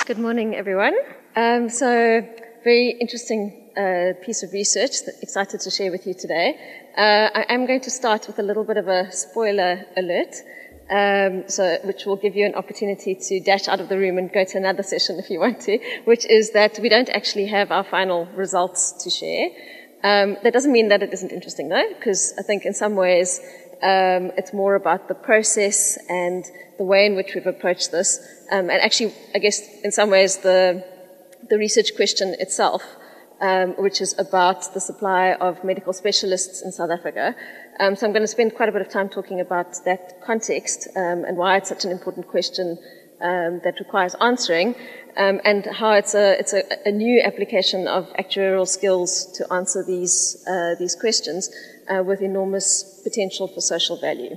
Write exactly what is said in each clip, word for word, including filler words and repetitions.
Good morning, everyone. Um, so, very interesting uh, piece of research that I'm excited to share with you today. Uh, I am going to start with a little bit of a spoiler alert, um, so which will give you an opportunity to dash out of the room and go to another session if you want to, which is that we don't actually have our final results to share. Um, that doesn't mean that it isn't interesting, though, because I think in some ways um, it's more about the process and the way in which we've approached this. Um, and actually, I guess, in some ways, the, the research question itself, um, which is about the supply of medical specialists in South Africa. Um, so I'm going to spend quite a bit of time talking about that context um, and why it's such an important question um, that requires answering, um, and how it's a it's a, a new application of actuarial skills to answer these uh, these questions uh, with enormous potential for social value.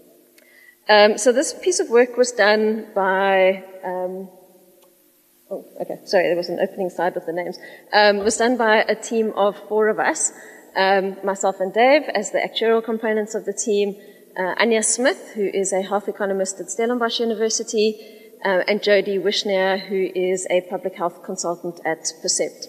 Um, so this piece of work was done by, um, oh, okay, sorry, there was an opening slide with the names. Um, it was done by a team of four of us, um, myself and Dave as the actuarial components of the team, uh, Anya Smith, who is a health economist at Stellenbosch University, uh, and Jody Wishner, who is a public health consultant at Percept.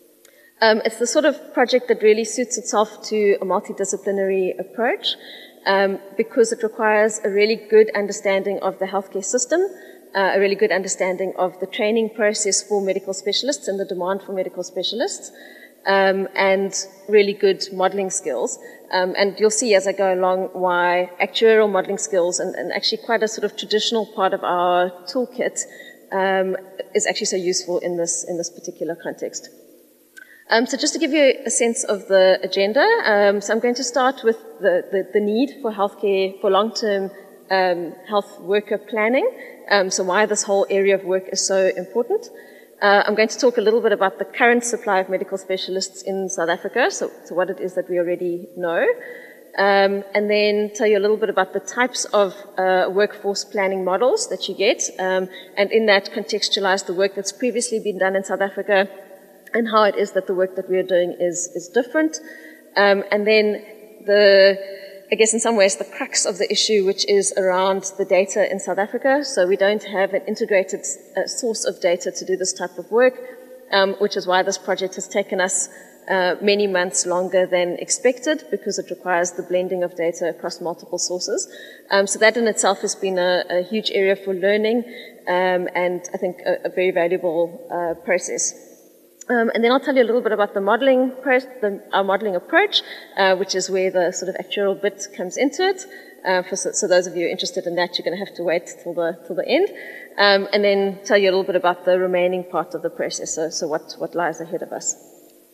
Um, it's the sort of project that really suits itself to a multidisciplinary approach. Um, because it requires a really good understanding of the healthcare system, uh, a really good understanding of the training process for medical specialists and the demand for medical specialists, um, and really good modelling skills. Um, and you'll see as I go along why actuarial modelling skills, and, and actually quite a sort of traditional part of our toolkit, um, is actually so useful in this in this particular context. Um, so just to give you a sense of the agenda, um, so I'm going to start with the, the, the need for healthcare, for long-term um, health worker planning, um, so why this whole area of work is so important. Uh, I'm going to talk a little bit about the current supply of medical specialists in South Africa, so, so what it is that we already know, um, and then tell you a little bit about the types of uh, workforce planning models that you get, um, and in that contextualize the work that's previously been done in South Africa, and how it is that the work that we are doing is, is different. Um, and then the, I guess in some ways, the crux of the issue, which is around the data in South Africa. So we don't have an integrated uh, source of data to do this type of work, um, which is why this project has taken us uh, many months longer than expected, because it requires the blending of data across multiple sources. Um, so that in itself has been a, a huge area for learning, um, and I think a, a very valuable uh, process. Um, and then I'll tell you a little bit about the modelling, the, our modelling approach, uh, which is where the sort of actuarial bit comes into it. Uh, for, so, so those of you interested in that, you're going to have to wait till the till the end, um, and then tell you a little bit about the remaining part of the process. So, so what what lies ahead of us.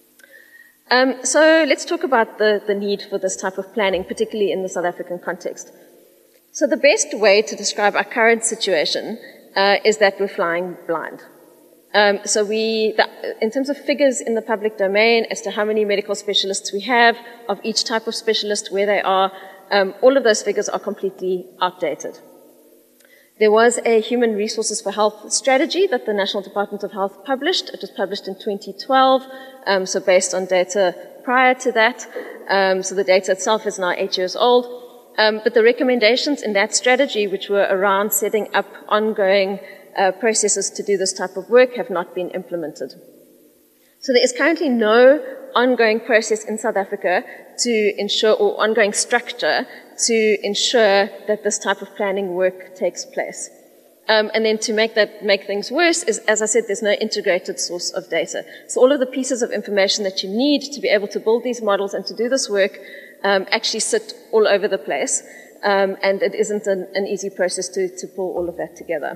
Um, so let's talk about the the need for this type of planning, particularly in the South African context. So the best way to describe our current situation uh, is that we're flying blind. Um, so we, the, in terms of figures in the public domain as to how many medical specialists we have, of each type of specialist, where they are, um, all of those figures are completely outdated. There was a Human Resources for Health strategy that the National Department of Health published. It was published in twenty twelve, um, so based on data prior to that. Um, so the data itself is now eight years old. Um, but the recommendations in that strategy, which were around setting up ongoing Uh, processes to do this type of work, have not been implemented. So there is currently no ongoing process in South Africa to ensure, or ongoing structure to ensure that this type of planning work takes place. Um, and then to make that make things worse is, as I said, there's no integrated source of data. So all of the pieces of information that you need to be able to build these models and to do this work um, actually sit all over the place, um, and it isn't an, an easy process to, to pull all of that together.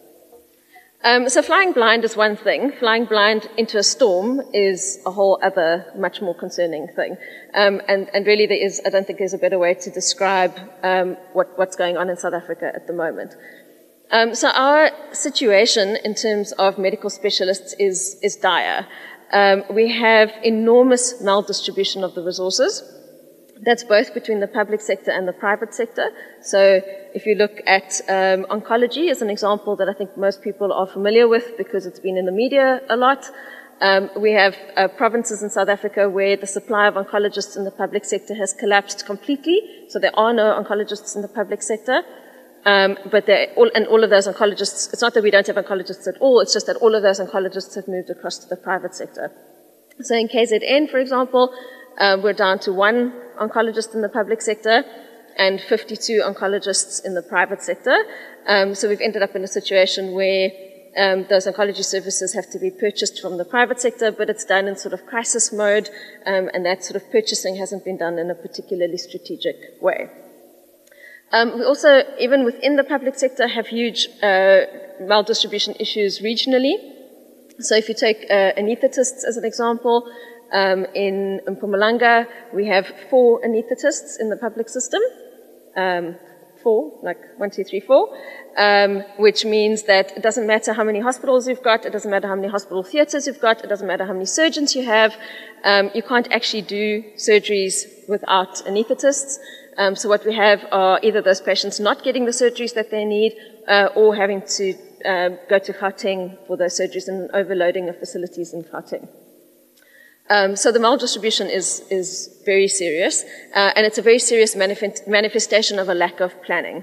Um, so flying blind is one thing. Flying blind into a storm is a whole other, much more concerning thing. Um, and, and really there is, I don't think there's a better way to describe um, what, what's going on in South Africa at the moment. Um, so our situation in terms of medical specialists is, is dire. Um, we have enormous maldistribution of the resources. That's both between the public sector and the private sector. So if you look at um, oncology as an example that I think most people are familiar with because it's been in the media a lot, um, we have uh, provinces in South Africa where the supply of oncologists in the public sector has collapsed completely. So there are no oncologists in the public sector. Um, but all, and all of those oncologists, it's not that we don't have oncologists at all, it's just that all of those oncologists have moved across to the private sector. So in K Z N, for example, uh, we're down to one oncologist in the public sector and fifty-two oncologists in the private sector. Um, so we've ended up in a situation where um, those oncology services have to be purchased from the private sector, but it's done in sort of crisis mode, um, and that sort of purchasing hasn't been done in a particularly strategic way. Um, we also, even within the public sector, have huge uh, maldistribution issues regionally. So if you take uh, anaesthetists as an example, um, in Mpumalanga, we have four anaesthetists in the public system. Um, four, like one, two, three, four, um, which means that it doesn't matter how many hospitals you've got, it doesn't matter how many hospital theatres you've got, it doesn't matter how many surgeons you have, um, you can't actually do surgeries without anaesthetists. Um, so what we have are either those patients not getting the surgeries that they need, uh, or having to uh, go to Gauteng for those surgeries and overloading of facilities in Gauteng. Um, so the maldistribution is, is very serious, uh, and it's a very serious manif manifestation of a lack of planning.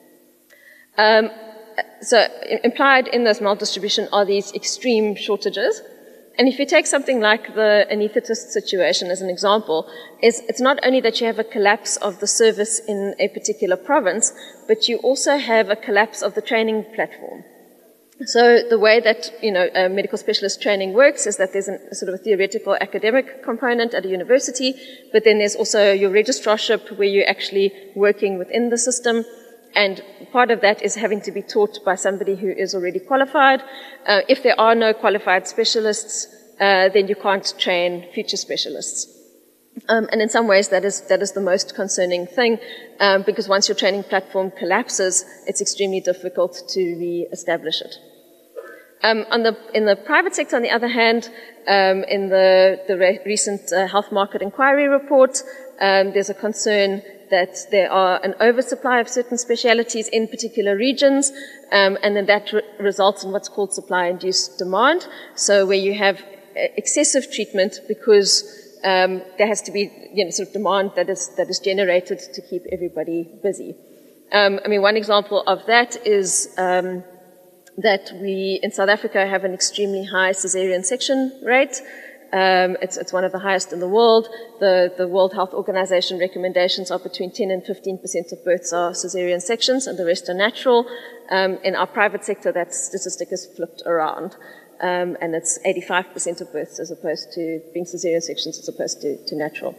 Um, so implied in this maldistribution are these extreme shortages. And if you take something like the anaesthetist situation as an example, is it's not only that you have a collapse of the service in a particular province, but you also have a collapse of the training platform. So the way that, you know, uh, medical specialist training works is that there's an, a sort of a theoretical academic component at a university, but then there's also your registrarship where you're actually working within the system. And part of that is having to be taught by somebody who is already qualified. Uh, if there are no qualified specialists, uh, then you can't train future specialists. Um, and in some ways, that is that is the most concerning thing, um, because once your training platform collapses, it's extremely difficult to re-establish it. Um, on the, in the private sector, on the other hand, um, in the, the re recent uh, health market inquiry report, um, there's a concern that there are an oversupply of certain specialities in particular regions, um, and then that re results in what's called supply-induced demand. So where you have excessive treatment because um, there has to be, you know, sort of demand that is that is generated to keep everybody busy. Um, I mean, one example of that is um, that we in South Africa have an extremely high caesarean section rate. Um, it's, it's one of the highest in the world. The, the World Health Organization recommendations are between ten and fifteen percent of births are caesarean sections, and the rest are natural. Um, in our private sector, that statistic is flipped around, um, and it's eighty-five percent of births as opposed to being caesarean sections as opposed to, to natural.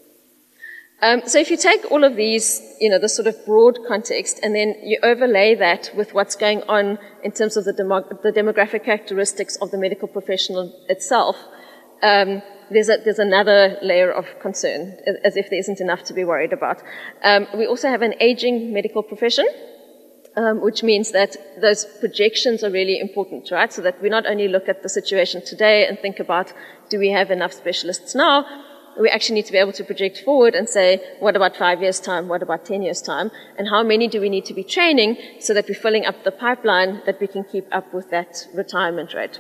Um, so if you take all of these, you know, this sort of broad context, and then you overlay that with what's going on in terms of the, demo the demographic characteristics of the medical professional itself, Um, there's, a, there's another layer of concern, as if there isn't enough to be worried about. Um, we also have an aging medical profession, um, which means that those projections are really important, right? So that we not only look at the situation today and think about, do we have enough specialists now? We actually need to be able to project forward and say, what about five years' time? What about ten years' time? And how many do we need to be training so that we're filling up the pipeline that we can keep up with that retirement rate?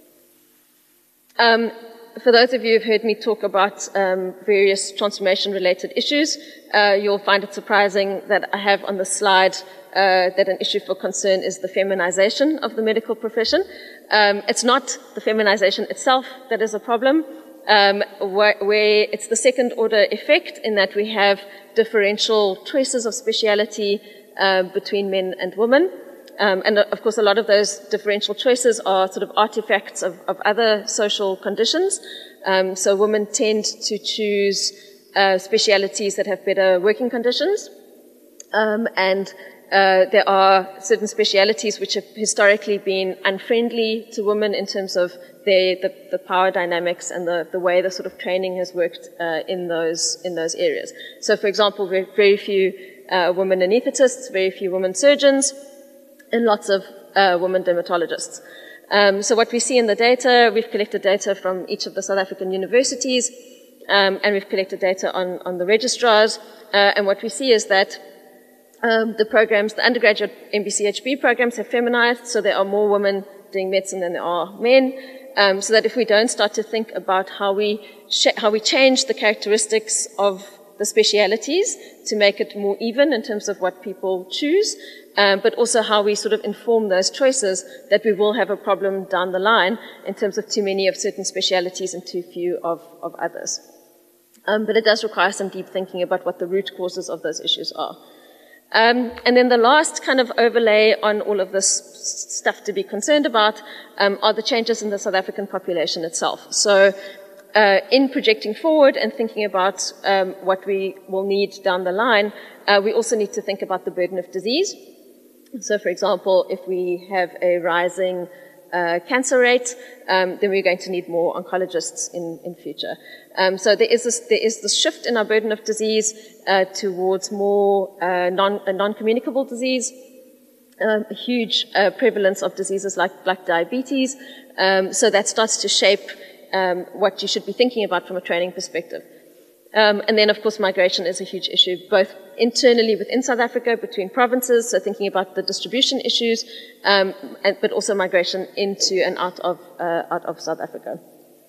Um, For those of you who've heard me talk about um, various transformation-related issues, uh, you'll find it surprising that I have on the slide uh, that an issue for concern is the feminization of the medical profession. Um, it's not the feminization itself that is a problem, um, where, where it's the second-order effect in that we have differential choices of speciality uh, between men and women. Um, and of course, a lot of those differential choices are sort of artifacts of, of other social conditions. Um, so women tend to choose uh, specialities that have better working conditions. Um, and uh, there are certain specialities which have historically been unfriendly to women in terms of their, the, the power dynamics and the, the way the sort of training has worked uh, in those in those areas. So, for example, very, very few uh, women anaesthetists, very few women surgeons, and lots of uh, women dermatologists. Um, so what we see in the data, we've collected data from each of the South African universities, um, and we've collected data on, on the registrars, uh, and what we see is that um, the programs, the undergraduate M B C H B programs have feminized, so there are more women doing medicine than there are men, um, so that if we don't start to think about how we, how we change the characteristics of the specialities to make it more even in terms of what people choose, um, but also how we sort of inform those choices that we will have a problem down the line in terms of too many of certain specialities and too few of, of others. Um, but it does require some deep thinking about what the root causes of those issues are. Um, and then the last kind of overlay on all of this stuff to be concerned about um, are the changes in the South African population itself. So uh, in projecting forward and thinking about um, what we will need down the line, uh, we also need to think about the burden of disease. So, for example, if we have a rising uh, cancer rate, um, then we're going to need more oncologists in, in future. Um, so there is this, there is this shift in our burden of disease uh, towards more uh, non, uh, non-communicable disease, um, a huge uh, prevalence of diseases like, like diabetes. Um, so that starts to shape um, what you should be thinking about from a training perspective. Um, and then, of course, migration is a huge issue, both internally within South Africa, between provinces, so thinking about the distribution issues, um, and, but also migration into and out of, uh, out of South Africa.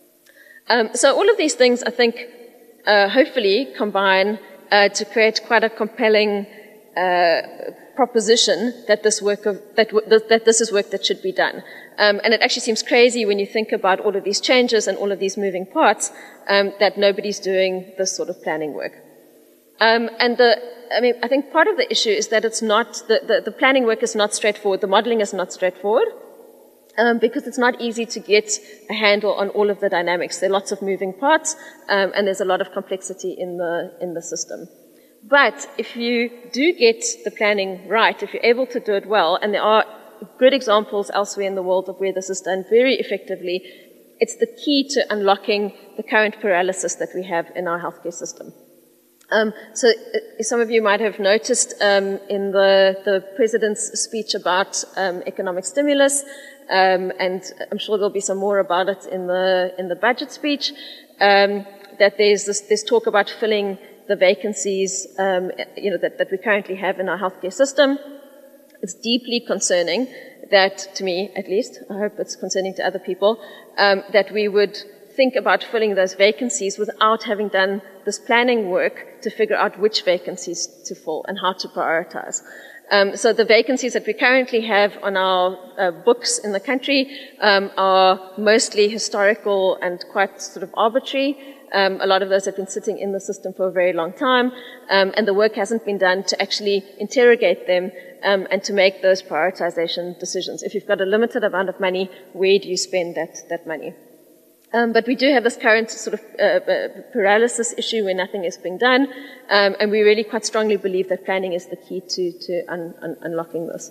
Um, so all of these things, I think, uh, hopefully combine uh, to create quite a compelling uh, proposition that this work of, that, w that this is work that should be done. Um, and it actually seems crazy when you think about all of these changes and all of these moving parts, um, that nobody's doing this sort of planning work. Um, and the, I mean, I think part of the issue is that it's not, the, the, the planning work is not straightforward, the modeling is not straightforward, um, because it's not easy to get a handle on all of the dynamics. There are lots of moving parts, um, and there's a lot of complexity in the, in the system. But if you do get the planning right, if you're able to do it well, and there are good examples elsewhere in the world of where this is done very effectively, it's the key to unlocking the current paralysis that we have in our healthcare system. Um, so uh, some of you might have noticed um, in the, the President's speech about um, economic stimulus, um, and I'm sure there'll be some more about it in the, in the budget speech, um, that there's this, this talk about filling the vacancies um, you know, that, that we currently have in our healthcare system. It's deeply concerning that, to me at least, I hope it's concerning to other people, um, that we would think about filling those vacancies without having done this planning work to figure out which vacancies to fill and how to prioritize. Um, so the vacancies that we currently have on our uh, books in the country um, are mostly historical and quite sort of arbitrary. Um, a lot of those have been sitting in the system for a very long time, um, and the work hasn't been done to actually interrogate them um, and to make those prioritization decisions. If you've got a limited amount of money, where do you spend that, that money? Um, but we do have this current sort of uh, paralysis issue where nothing is being done, um, and we really quite strongly believe that planning is the key to, to un, un, unlocking this.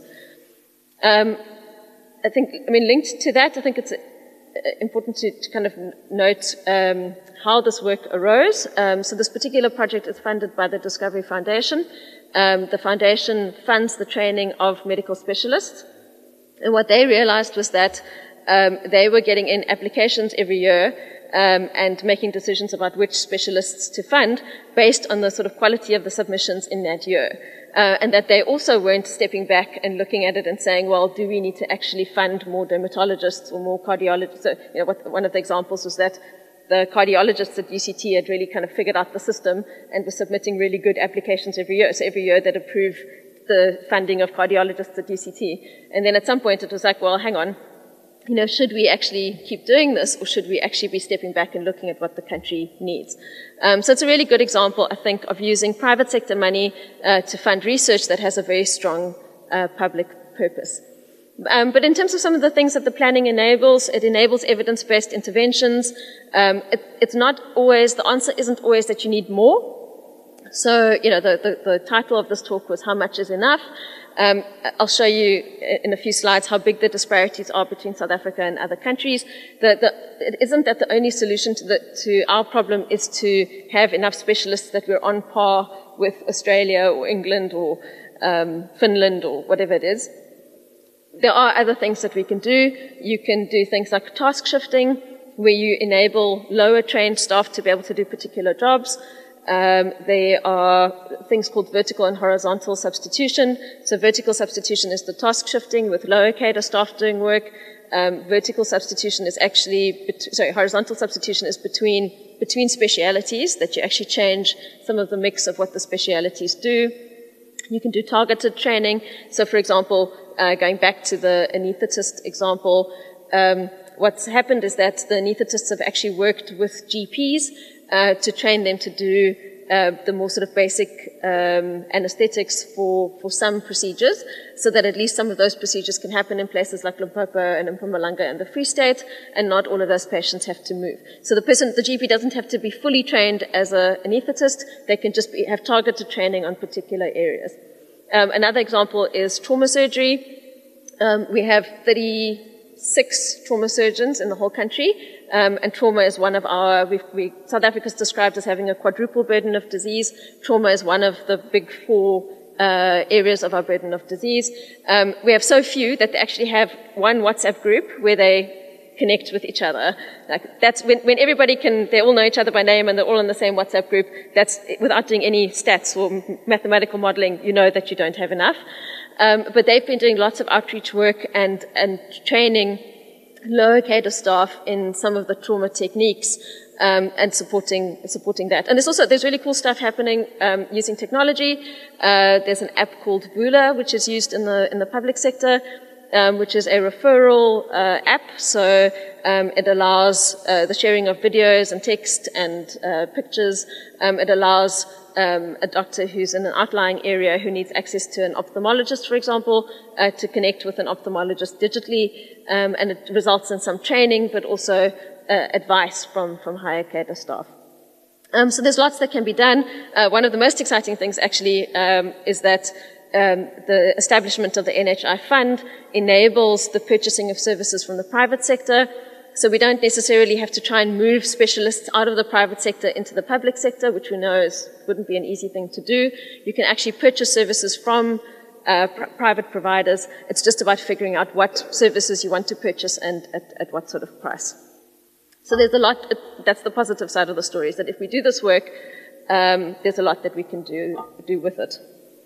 Um, I think, I mean, linked to that, I think it's important to, to kind of note um, how this work arose. Um, so this particular project is funded by the Discovery Foundation. Um, the foundation funds the training of medical specialists, and what they realized was that um, they were getting in applications every year um, and making decisions about which specialists to fund based on the sort of quality of the submissions in that year. Uh, and that they also weren't stepping back and looking at it and saying, well, do we need to actually fund more dermatologists or more cardiologists? So, you know, what, one of the examples was that the cardiologists at U C T had really kind of figured out the system and were submitting really good applications every year. So every year they'd approve the funding of cardiologists at U C T. And then at some point it was like, well, hang on, you know, should we actually keep doing this, or should we actually be stepping back and looking at what the country needs? Um, so it's a really good example, I think, of using private sector money uh, to fund research that has a very strong uh, public purpose. Um, but in terms of some of the things that the planning enables, it enables evidence-based interventions. Um, it, it's not always, the answer isn't always that you need more. So, you know, the, the, the title of this talk was How Much is Enough? Um, I'll show you in a few slides how big the disparities are between South Africa and other countries. The, the, it isn't that the only solution to, the, to our problem is to have enough specialists that we're on par with Australia or England or um, Finland or whatever it is. There are other things that we can do. You can do things like task shifting, where you enable lower trained staff to be able to do particular jobs. Um, there are things called vertical and horizontal substitution. So vertical substitution is the task shifting with lower cadre staff doing work. Um, vertical substitution is actually, sorry, horizontal substitution is between, between specialities, that you actually change some of the mix of what the specialities do. You can do targeted training. So, for example, uh, going back to the anaesthetist example, um, what's happened is that the anaesthetists have actually worked with G Ps uh, to train them to do uh, the more sort of basic um, anesthetics for, for some procedures, so that at least some of those procedures can happen in places like Limpopo and Mpumalanga and the Free State, and not all of those patients have to move. So the person, the G P doesn't have to be fully trained as an anaesthetist. They can just be, have targeted training on particular areas. Um, another example is trauma surgery. Um, we have thirty-six trauma surgeons in the whole country, um, and trauma is one of our, we've, we, South Africa is described as having a quadruple burden of disease. Trauma is one of the big four uh, areas of our burden of disease. Um, we have so few that they actually have one WhatsApp group where they connect with each other. Like that's when, when everybody can, they all know each other by name and they're all in the same WhatsApp group. That's without doing any stats or mathematical modeling, you know that you don't have enough. Um, but they've been doing lots of outreach work and, and training lower cadre staff in some of the trauma techniques, um, and supporting, supporting that. And there's also, there's really cool stuff happening, um, using technology. Uh, there's an app called Vula, which is used in the, in the public sector, um, which is a referral, uh, app. So, um, it allows, uh, the sharing of videos and text and, uh, pictures. Um, it allows, Um, a doctor who's in an outlying area who needs access to an ophthalmologist, for example, uh, to connect with an ophthalmologist digitally, um, and it results in some training, but also uh, advice from, from higher cadre staff. Um, so there's lots that can be done. Uh, one of the most exciting things, actually, um, is that um, the establishment of the N H I fund enables the purchasing of services from the private sector. So we don't necessarily have to try and move specialists out of the private sector into the public sector, which we know is, wouldn't be an easy thing to do. You can actually purchase services from uh, pr private providers. It's just about figuring out what services you want to purchase and at, at what sort of price. So there's a lot, that's the positive side of the story, is that if we do this work, um, there's a lot that we can do, do with it.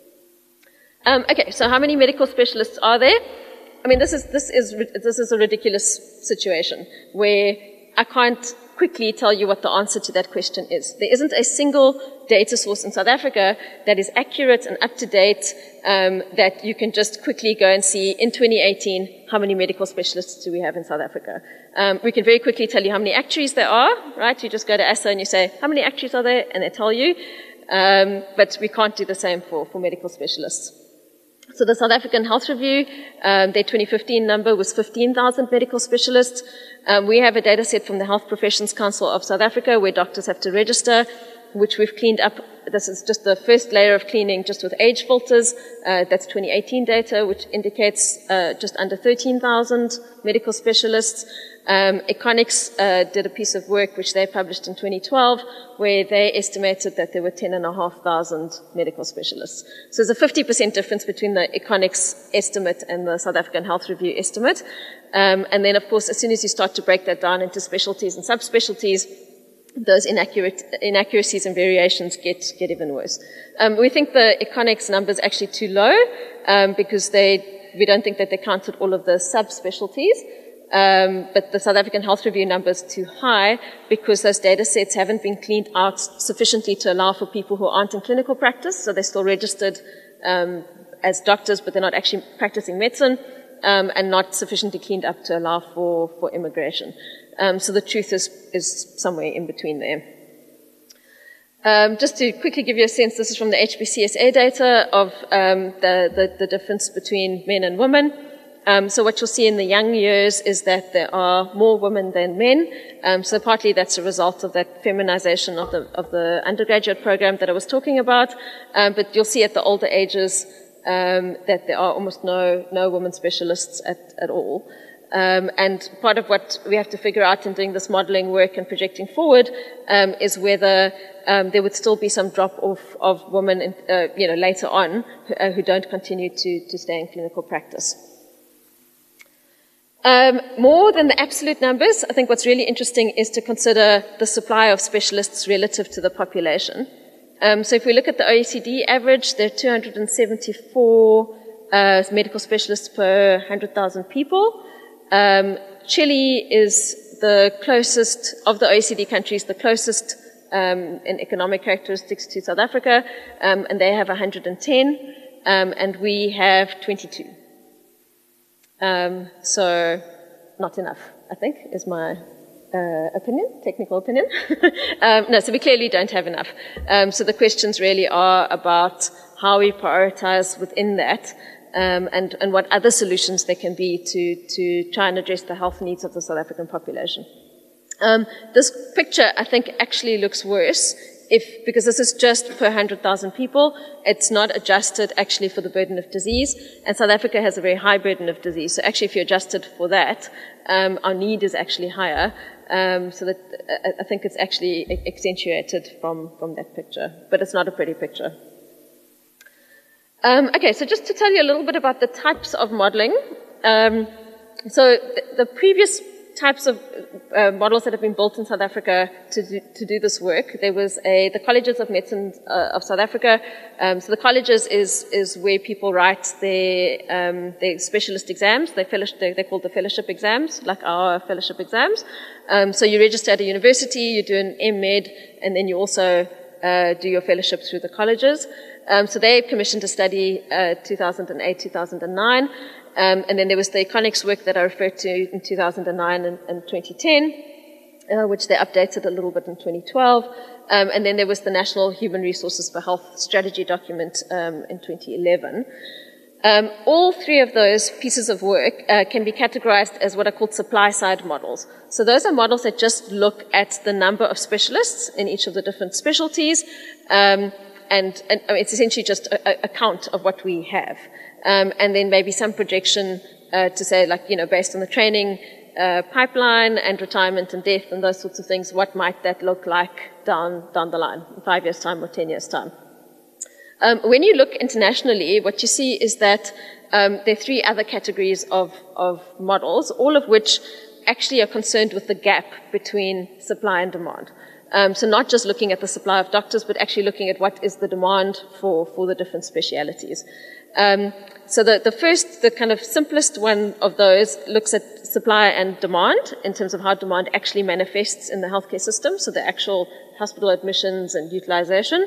Um, okay, so how many medical specialists are there? I mean, this is, this is, this is a ridiculous situation where I can't quickly tell you what the answer to that question is. There isn't a single data source in South Africa that is accurate and up to date, um, that you can just quickly go and see in twenty eighteen how many medical specialists do we have in South Africa. Um, we can very quickly tell you how many actuaries there are, right? You just go to A S A and you say, how many actuaries are there? And they tell you. Um, but we can't do the same for, for medical specialists. So the South African Health Review, um, their twenty fifteen number was fifteen thousand medical specialists. Um, we have a data set from the Health Professions Council of South Africa where doctors have to register, which we've cleaned up. This is just the first layer of cleaning just with age filters. Uh, that's twenty eighteen data, which indicates uh, just under thirteen thousand medical specialists. Um, Econics uh, did a piece of work which they published in twenty twelve where they estimated that there were ten and a half thousand medical specialists. So there's a fifty percent difference between the Econics estimate and the South African Health Review estimate. Um, and then, of course, as soon as you start to break that down into specialties and subspecialties, those inaccurate, inaccuracies and variations get, get even worse. Um, we think the Econics number is actually too low um, because they, we don't think that they counted all of the subspecialties. Um, but the South African Health Review number is too high because those data sets haven't been cleaned out sufficiently to allow for people who aren't in clinical practice. So they're still registered um, as doctors, but they're not actually practicing medicine, um, and not sufficiently cleaned up to allow for, for immigration. Um, so the truth is, is somewhere in between there. Um, just to quickly give you a sense, this is from the H B C S A data of um, the, the, the difference between men and women. Um, so what you'll see in the young years is that there are more women than men. Um, so partly that's a result of that feminization of the, of the undergraduate program that I was talking about. Um, but you'll see at the older ages um, that there are almost no, no women specialists at, at all. Um, and part of what we have to figure out in doing this modeling work and projecting forward um, is whether um, there would still be some drop-off of women in, uh, you know, later on who, uh, who don't continue to, to stay in clinical practice. Um, more than the absolute numbers, I think what's really interesting is to consider the supply of specialists relative to the population. Um, so if we look at the O E C D average, there are two hundred seventy-four uh, medical specialists per one hundred thousand people. Um, Chile is the closest, of the O E C D countries, the closest um, in economic characteristics to South Africa, um, and they have one hundred ten. um, and we have twenty-two. Um, so not enough, I think, is my uh, opinion, technical opinion. um, no, so we clearly don't have enough. Um, so the questions really are about how we prioritize within that, um, and, and what other solutions there can be to, to try and address the health needs of the South African population. Um, this picture, I think, actually looks worse if, because this is just per one hundred thousand people. It's not adjusted actually for the burden of disease, and South Africa has a very high burden of disease. So actually, if you're adjusted for that, um, our need is actually higher. Um, so that uh, I think it's actually accentuated from, from that picture, but it's not a pretty picture. Um, okay, so just to tell you a little bit about the types of modeling. Um, so the, the previous types of uh, models that have been built in South Africa to do, to do this work, there was a, the Colleges of Medicine uh, of South Africa. Um, so the colleges is, is where people write their, um, their specialist exams. They're, fellowship, they're, they're called the fellowship exams, like our fellowship exams. Um, so you register at a university, you do an M Med, and then you also uh, do your fellowship through the colleges. Um, so they commissioned a study uh, two thousand eight, two thousand nine, um, and then there was the Iconics work that I referred to in two thousand nine and, and twenty ten, uh, which they updated a little bit in twenty twelve, um, and then there was the National Human Resources for Health Strategy document um, in twenty eleven. Um, all three of those pieces of work uh, can be categorized as what are called supply-side models. So those are models that just look at the number of specialists in each of the different specialties, um, and, and I mean, it's essentially just a, a count of what we have. Um, and then maybe some projection uh, to say, like, you know, based on the training uh, pipeline and retirement and death and those sorts of things, what might that look like down, down the line, in five years' time or ten years' time. Um, when you look internationally, what you see is that um, there are three other categories of, of models, all of which actually are concerned with the gap between supply and demand. Um, so not just looking at the supply of doctors, but actually looking at what is the demand for, for the different specialities. Um, so the, the first, the kind of simplest one of those looks at supply and demand in terms of how demand actually manifests in the healthcare system, so the actual hospital admissions and utilization.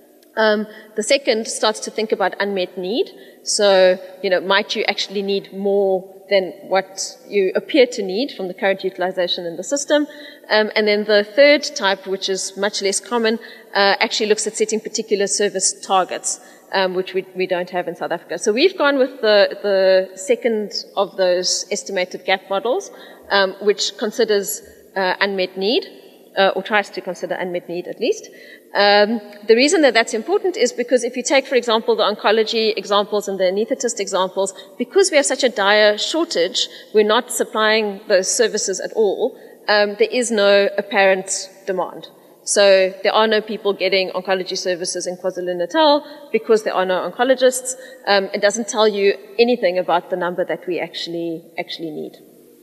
Um, the second starts to think about unmet need. So, you know, might you actually need more than what you appear to need from the current utilization in the system? Um, and then the third type, which is much less common, uh, actually looks at setting particular service targets, um, which we, we don't have in South Africa. So we've gone with the, the second of those estimated gap models, um, which considers uh, unmet need, uh, or tries to consider unmet need at least. Um, the reason that that's important is because if you take, for example, the oncology examples and the anaesthetist examples, because we have such a dire shortage, we're not supplying those services at all, um, there is no apparent demand. So there are no people getting oncology services in KwaZulu-Natal because there are no oncologists. Um, it doesn't tell you anything about the number that we actually, actually need.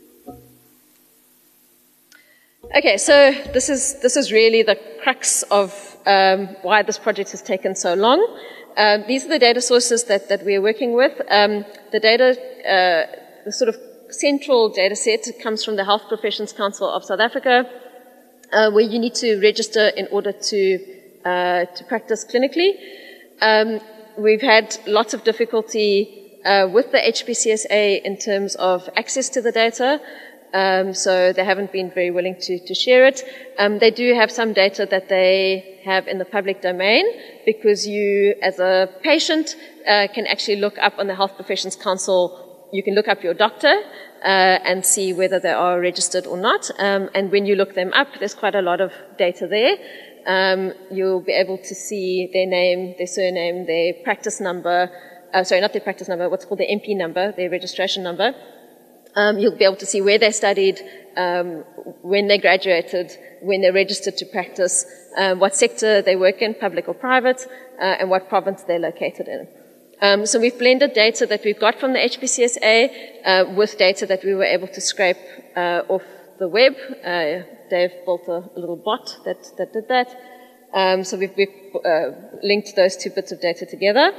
Okay, so this is, this is really the crux of um, why this project has taken so long. Um, these are the data sources that, that we're working with. Um, the data, uh, the sort of central data set comes from the Health Professions Council of South Africa, uh, where you need to register in order to, uh, to practice clinically. Um, we've had lots of difficulty uh, with the H P C S A in terms of access to the data. Um, so they haven't been very willing to, to share it. Um, they do have some data that they have in the public domain because you, as a patient, uh, can actually look up on the Health Professions Council. You can look up your doctor uh, and see whether they are registered or not. Um, and when you look them up, there's quite a lot of data there. Um, you'll be able to see their name, their surname, their practice number. Uh, sorry, not their practice number. What's called their M P number, their registration number. Um, you'll be able to see where they studied, um, when they graduated, when they registered to practice, um, what sector they work in, public or private, uh, and what province they're located in. Um, so we've blended data that we've got from the H P C S A uh, with data that we were able to scrape uh, off the web. Uh, Dave built a, a little bot that, that did that. Um, so we've, we've uh, linked those two bits of data together.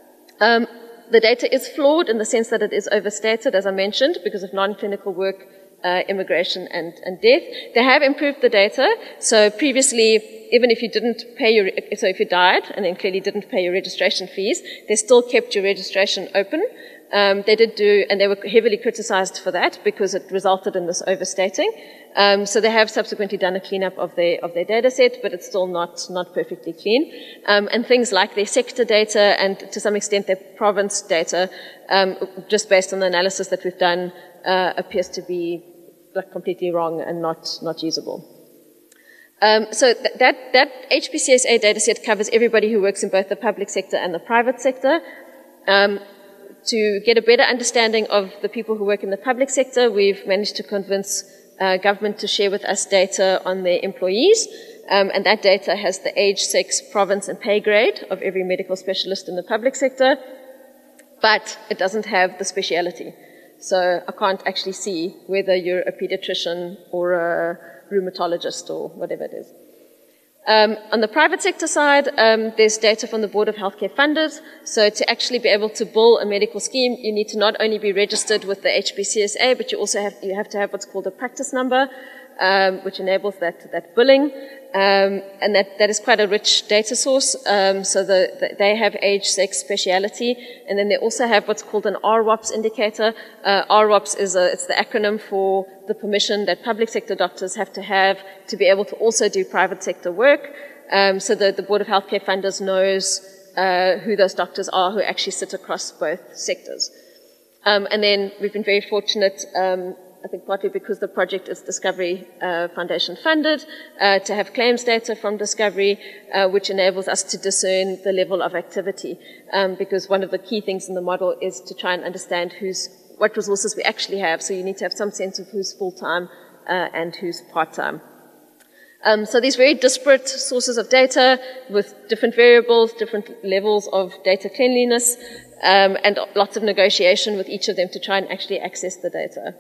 Um, The data is flawed in the sense that it is overstated, as I mentioned, because of non-clinical work uh, immigration and, and death. They have improved the data. So previously, even if you didn't pay your, so if you died and then clearly didn't pay your registration fees, they still kept your registration open. Um, they did do, and they were heavily criticized for that because it resulted in this overstating. Um, so they have subsequently done a cleanup of their, of their data set, but it's still not, not perfectly clean. Um, and things like their sector data and to some extent their province data, um, just based on the analysis that we've done, uh, appears to be like completely wrong and not, not usable. Um, so th that, that H P C S A dataset covers everybody who works in both the public sector and the private sector. Um, to get a better understanding of the people who work in the public sector, we've managed to convince uh, government to share with us data on their employees. Um, and that data has the age, sex, province, and pay grade of every medical specialist in the public sector. But it doesn't have the speciality. So I can't actually see whether you're a pediatrician or a rheumatologist or whatever it is. Um, on the private sector side, um, there's data from the Board of Healthcare Funders. So to actually be able to bill a medical scheme, you need to not only be registered with the H P C S A, but you also have, you have to have what's called a practice number, um, which enables that, that billing. Um, and that, that is quite a rich data source. Um, so the, the, they have age, sex, speciality, and then they also have what's called an R W O P S indicator. Uh, R W O P S is a, it's the acronym for the permission that public sector doctors have to have to be able to also do private sector work. Um, so the, the Board of Healthcare Funders knows uh, who those doctors are who actually sit across both sectors. Um, and then we've been very fortunate. Um, I think partly because the project is Discovery uh, Foundation funded, uh, to have claims data from Discovery, uh, which enables us to discern the level of activity. Um, because one of the key things in the model is to try and understand who's, what resources we actually have. So you need to have some sense of who's full-time uh, and who's part-time. Um, so these very disparate sources of data with different variables, different levels of data cleanliness, um, and lots of negotiation with each of them to try and actually access the data.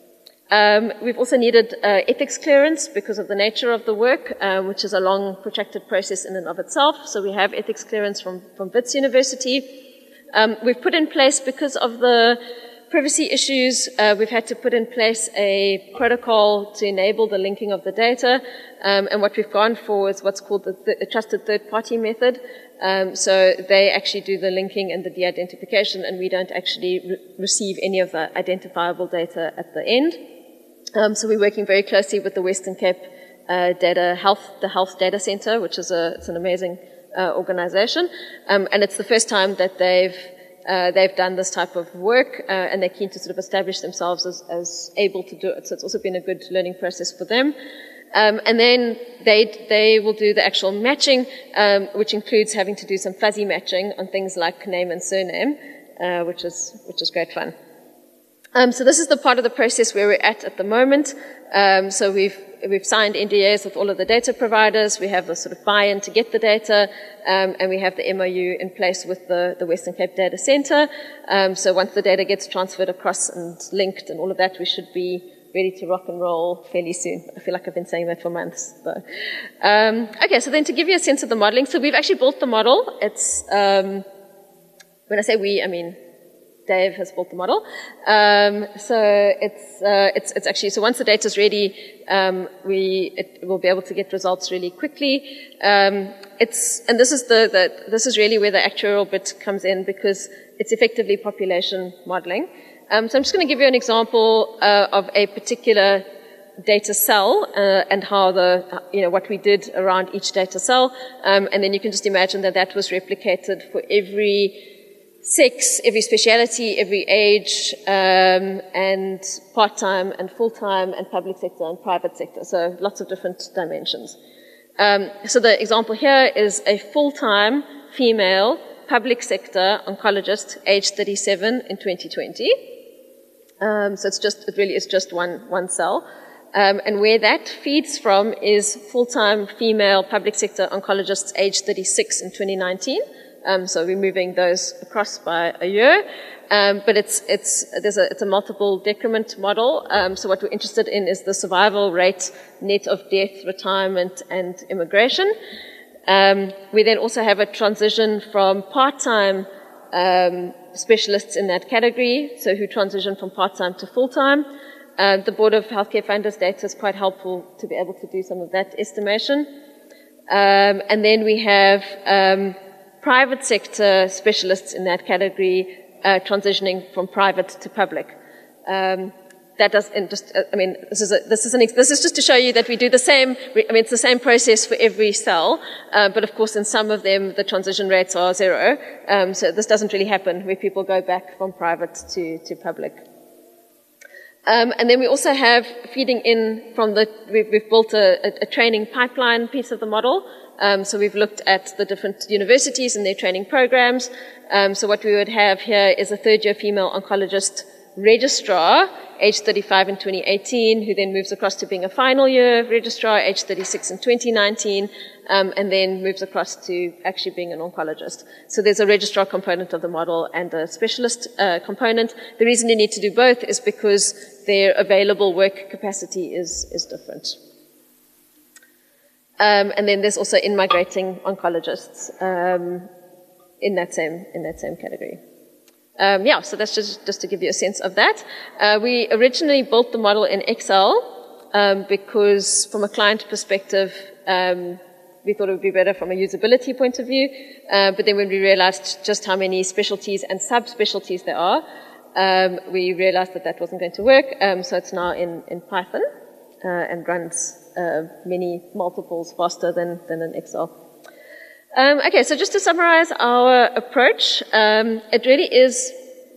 Um, we've also needed uh, ethics clearance because of the nature of the work, um, which is a long, protracted process in and of itself. So we have ethics clearance from, from Wits University. Um, we've put in place, because of the privacy issues, uh, we've had to put in place a protocol to enable the linking of the data. Um, and what we've gone for is what's called the, th the trusted third-party method. Um, so they actually do the linking and the de-identification, and we don't actually re receive any of the identifiable data at the end. Um, so we're working very closely with the Western Cape uh, Data Health, the Health Data Center, which is a, it's an amazing uh, organization. Um, and it's the first time that they've, uh, they've done this type of work, uh, and they're keen to sort of establish themselves as, as able to do it. So it's also been a good learning process for them. Um, and then they, they will do the actual matching, um, which includes having to do some fuzzy matching on things like name and surname, uh, which is, which is great fun. Um, so this is the part of the process where we're at at the moment. Um, so we've we've signed N D As with all of the data providers. We have the sort of buy-in to get the data, um, and we have the M O U in place with the, the Western Cape Data Center. Um, so once the data gets transferred across and linked and all of that, we should be ready to rock and roll fairly soon. I feel like I've been saying that for months. So. Um, okay, so then to give you a sense of the modeling, so we've actually built the model. It's um, when I say we, I mean Dave has built the model. Um, so it's, uh, it's, it's actually, so once the data is ready, um, we, it will be able to get results really quickly. Um, it's, and this is the, the, this is really where the actuarial bit comes in, because it's effectively population modeling. Um, so I'm just going to give you an example, uh, of a particular data cell, uh, and how the, you know, what we did around each data cell. Um, and then you can just imagine that that was replicated for every sex, every speciality, every age, um, and part-time and full-time and public sector and private sector. So lots of different dimensions. Um, so the example here is a full-time female public sector oncologist, age thirty-seven in twenty twenty. Um, so it's just, it really is just one, one cell. Um, and where that feeds from is full-time female public sector oncologists, age thirty-six in twenty nineteen. Um, so we're moving those across by a year, um, but it's it's there's a it's a multiple decrement model. Um, so what we're interested in is the survival rate, net of death, retirement, and immigration. Um, we then also have a transition from part-time um, specialists in that category, so who transition from part-time to full-time. Uh, the Board of Healthcare Funders data is quite helpful to be able to do some of that estimation. Um, and then we have um, private sector specialists in that category uh, transitioning from private to public. Um, that does, and just, uh, I mean, this is a, this is an, this is just to show you that we do the same. I mean, it's the same process for every cell, uh, but of course, in some of them, the transition rates are zero. Um, so this doesn't really happen where people go back from private to to public. Um, and then we also have feeding in from the, we've, we've built a, a training pipeline piece of the model. Um, so we've looked at the different universities and their training programs. Um, so what we would have here is a third year female oncologist registrar, age thirty-five in twenty eighteen, who then moves across to being a final year registrar, age thirty-six in twenty nineteen, um, and then moves across to actually being an oncologist. So there's a registrar component of the model and a specialist uh, component. The reason you need to do both is because their available work capacity is, is different. Um, and then there's also in-migrating oncologists um, in that same in that same category. Um, yeah, so that's just, just to give you a sense of that. Uh, we originally built the model in Excel um, because from a client perspective, um, we thought it would be better from a usability point of view. Uh, but then when we realized just how many specialties and subspecialties there are, um, we realized that that wasn't going to work. Um, so it's now in, in Python uh, and runs uh, many multiples faster than, than in Excel. Um, okay, so just to summarize our approach, um, it really is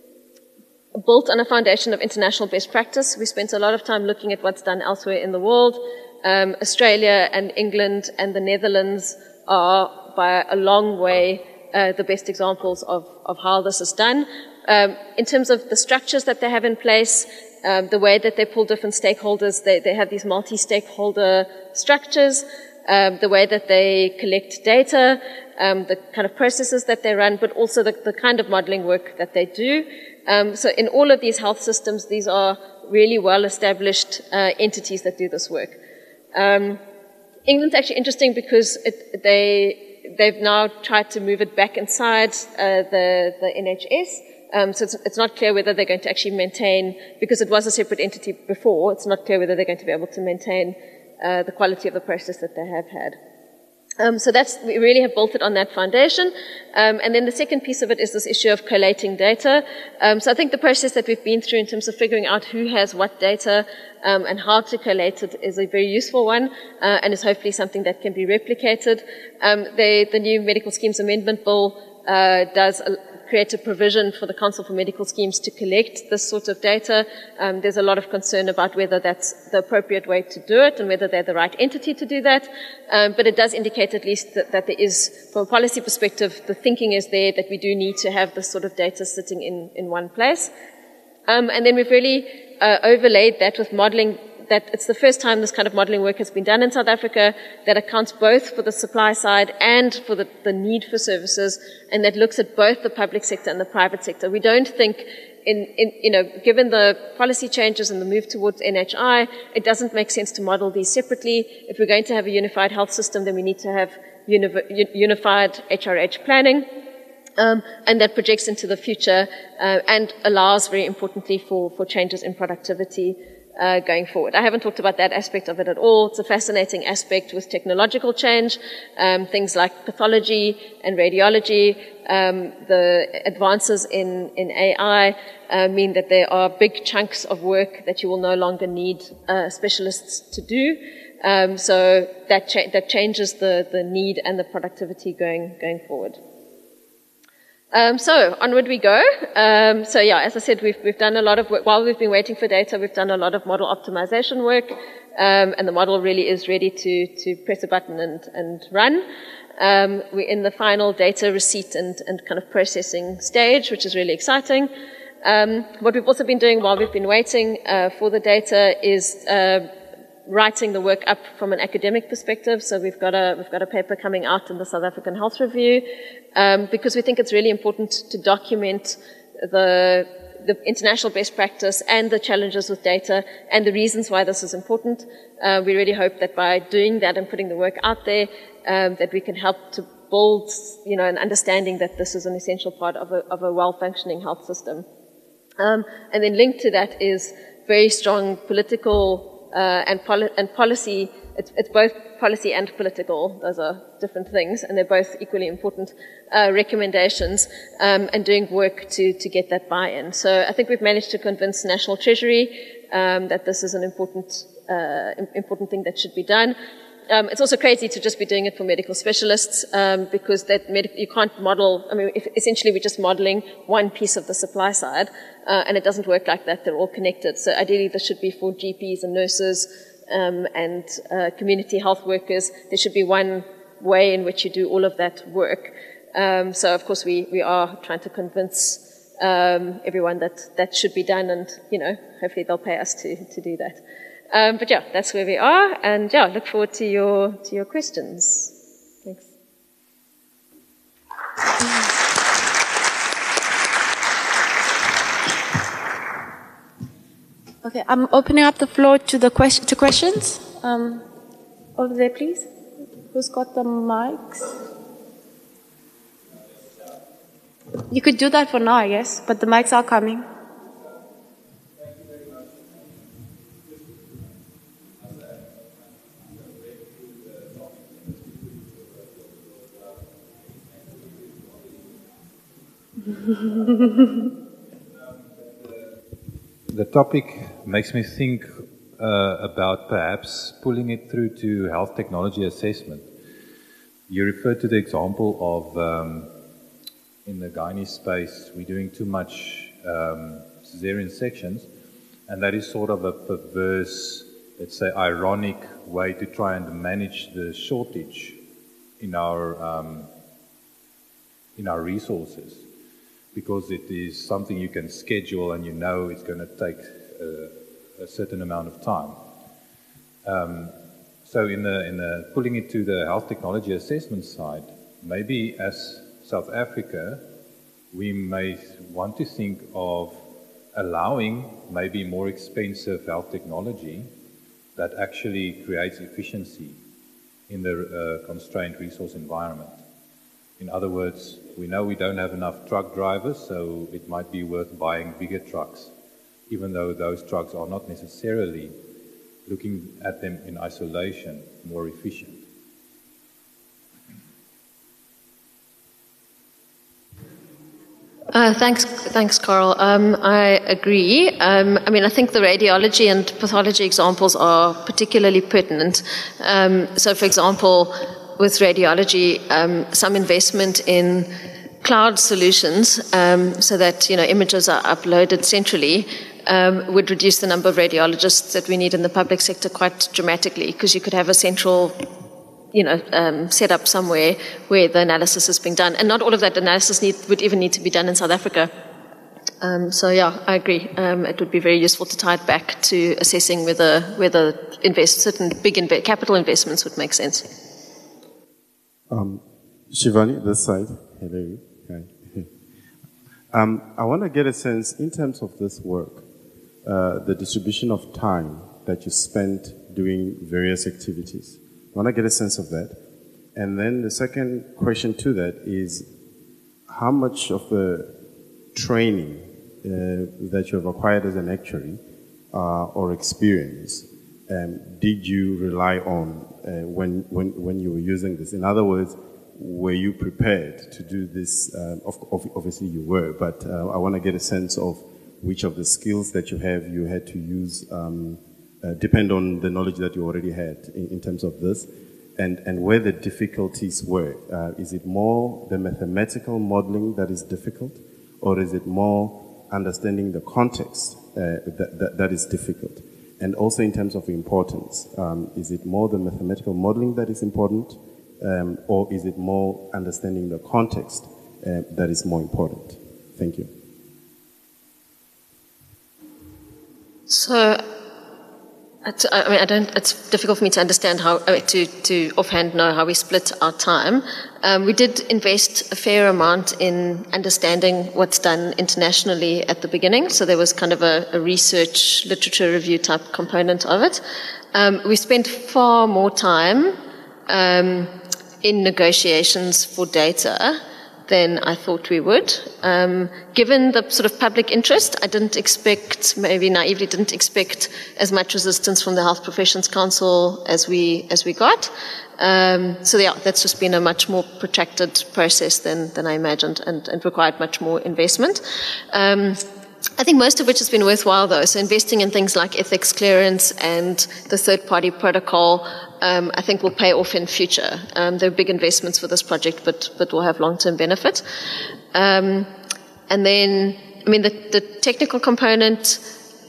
built on a foundation of international best practice. We spent a lot of time looking at what's done elsewhere in the world. Um, Australia and England and the Netherlands are, by a long way, uh, the best examples of, of how this is done. Um, in terms of the structures that they have in place, um, the way that they pull different stakeholders, they, they have these multi-stakeholder structures. Um, the way that they collect data, um, the kind of processes that they run, but also the, the kind of modeling work that they do. Um, so in all of these health systems, these are really well-established uh, entities that do this work. Um, England's actually interesting because it, they, they've now tried to move it back inside uh, the, the N H S. Um, so it's, it's not clear whether they're going to actually maintain, because it was a separate entity before, it's not clear whether they're going to be able to maintain Uh, the quality of the process that they have had. Um, so that's, we really have built it on that foundation. Um, and then the second piece of it is this issue of collating data. Um, so I think the process that we've been through in terms of figuring out who has what data um, and how to collate it is a very useful one uh, and is hopefully something that can be replicated. Um, they, the new Medical Schemes Amendment Bill uh, does a, create a provision for the Council for Medical Schemes to collect this sort of data. Um, there's a lot of concern about whether that's the appropriate way to do it and whether they're the right entity to do that. Um, but it does indicate at least that, that there is, from a policy perspective, the thinking is there that we do need to have this sort of data sitting in, in one place. Um, and then we've really uh, overlaid that with modeling, that it's the first time this kind of modeling work has been done in South Africa that accounts both for the supply side and for the, the need for services, and that looks at both the public sector and the private sector. We don't think, in, in, you know, given the policy changes and the move towards N H I, it doesn't make sense to model these separately. If we're going to have a unified health system, then we need to have uni- unified H R H planning. Um, and that projects into the future uh, and allows, very importantly, for, for changes in productivity Uh, going forward. I haven't talked about that aspect of it at all. It's a fascinating aspect with technological change, um, things like pathology and radiology. Um, the advances in, in A I uh, mean that there are big chunks of work that you will no longer need uh, specialists to do. Um, so that, cha- that changes the, the need and the productivity going, going forward. Um, so onward we go. Um, so yeah, as I said, we've, we've done a lot of work. While we've been waiting for data, we've done a lot of model optimization work, um, and the model really is ready to, to press a button and, and run. Um, we're in the final data receipt and, and kind of processing stage, which is really exciting. Um, what we've also been doing while we've been waiting uh, for the data is uh, writing the work up from an academic perspective. So we've got a, we've got a paper coming out in the South African Health Review, um, because we think it's really important to document the, the international best practice and the challenges with data and the reasons why this is important. Uh, we really hope that by doing that and putting the work out there, um, that we can help to build, you know, an understanding that this is an essential part of a, of a well-functioning health system. Um, and then linked to that is very strong political uh, and, poli- and policy. It's, it's both policy and political. Those are different things, and they're both equally important uh, recommendations, um, and doing work to, to get that buy-in. So I think we've managed to convince National Treasury um, that this is an important, uh, important thing that should be done. Um, it's also crazy to just be doing it for medical specialists, um, because that med- you can't model. I mean, if, essentially, we're just modeling one piece of the supply side, uh, and it doesn't work like that. They're all connected. So ideally, this should be for G Ps and nurses um, and uh, community health workers. There should be one way in which you do all of that work. Um, so, of course, we we are trying to convince um, everyone that that should be done, and you know, hopefully, they'll pay us to to do that. Um, but yeah, that's where we are, and yeah, look forward to your to your questions. Thanks. Okay, I'm opening up the floor to the question to questions. Um, over there, please. Who's got the mics? You could do that for now, I guess, but the mics are coming. The topic makes me think uh, about perhaps pulling it through to health technology assessment. You referred to the example of um, in the gynae space, we're doing too much um, cesarean sections, and that is sort of a perverse, let's say, ironic way to try and manage the shortage in our um, in our resources, because it is something you can schedule and you know it's going to take a, a certain amount of time. Um, so in the, in the pulling it to the health technology assessment side, maybe as South Africa, we may want to think of allowing maybe more expensive health technology that actually creates efficiency in the uh, constrained resource environment. In other words, we know we don't have enough truck drivers, so it might be worth buying bigger trucks, even though those trucks are not necessarily, looking at them in isolation, more efficient. Uh, thanks, thanks, Carl. Um, I agree. Um, I mean, I think the radiology and pathology examples are particularly pertinent. Um, so, for example, with radiology, um, some investment in cloud solutions, um, so that you know images are uploaded centrally, um, would reduce the number of radiologists that we need in the public sector quite dramatically, because you could have a central, you know, um, set up somewhere where the analysis is being done, and not all of that analysis need, would even need to be done in South Africa. Um, so yeah, I agree. Um, it would be very useful to tie it back to assessing whether whether invest certain big inv- capital investments would make sense. Um, Shivani, this side. Hello. Hi. um, I want to get a sense, in terms of this work, uh, the distribution of time that you spent doing various activities. I want to get a sense of that. And then the second question to that is, how much of the training uh, that you have acquired as an actuary uh, or experience um, did you rely on uh, when, when, when you were using this? In other words, were you prepared to do this? Um, of, of, obviously you were, but uh, I want to get a sense of which of the skills that you have you had to use um, uh, depend on the knowledge that you already had in, in terms of this, and, and where the difficulties were. Uh, is it more the mathematical modeling that is difficult, or is it more understanding the context uh, that, that, that is difficult? And also in terms of importance, um, is it more the mathematical modeling that is important, um, or is it more understanding the context uh, that is more important? Thank you. So, it's, I mean, I don't. It's difficult for me to understand how to to offhand know how we split our time. Um, we did invest a fair amount in understanding what's done internationally at the beginning. So there was kind of a, a research literature review type component of it. Um, we spent far more time um, in negotiations for data than I thought we would. Um, given the sort of public interest, I didn't expect, maybe naively didn't expect as much resistance from the Health Professions Council as we as we got. Um, so yeah, that's just been a much more protracted process than than I imagined, and, and required much more investment. Um, I think most of which has been worthwhile, though. So investing in things like ethics clearance and the third-party protocol, um, I think will pay off in future. Um, they're big investments for this project, but but will have long-term benefit. Um, and then, I mean, the, the technical component,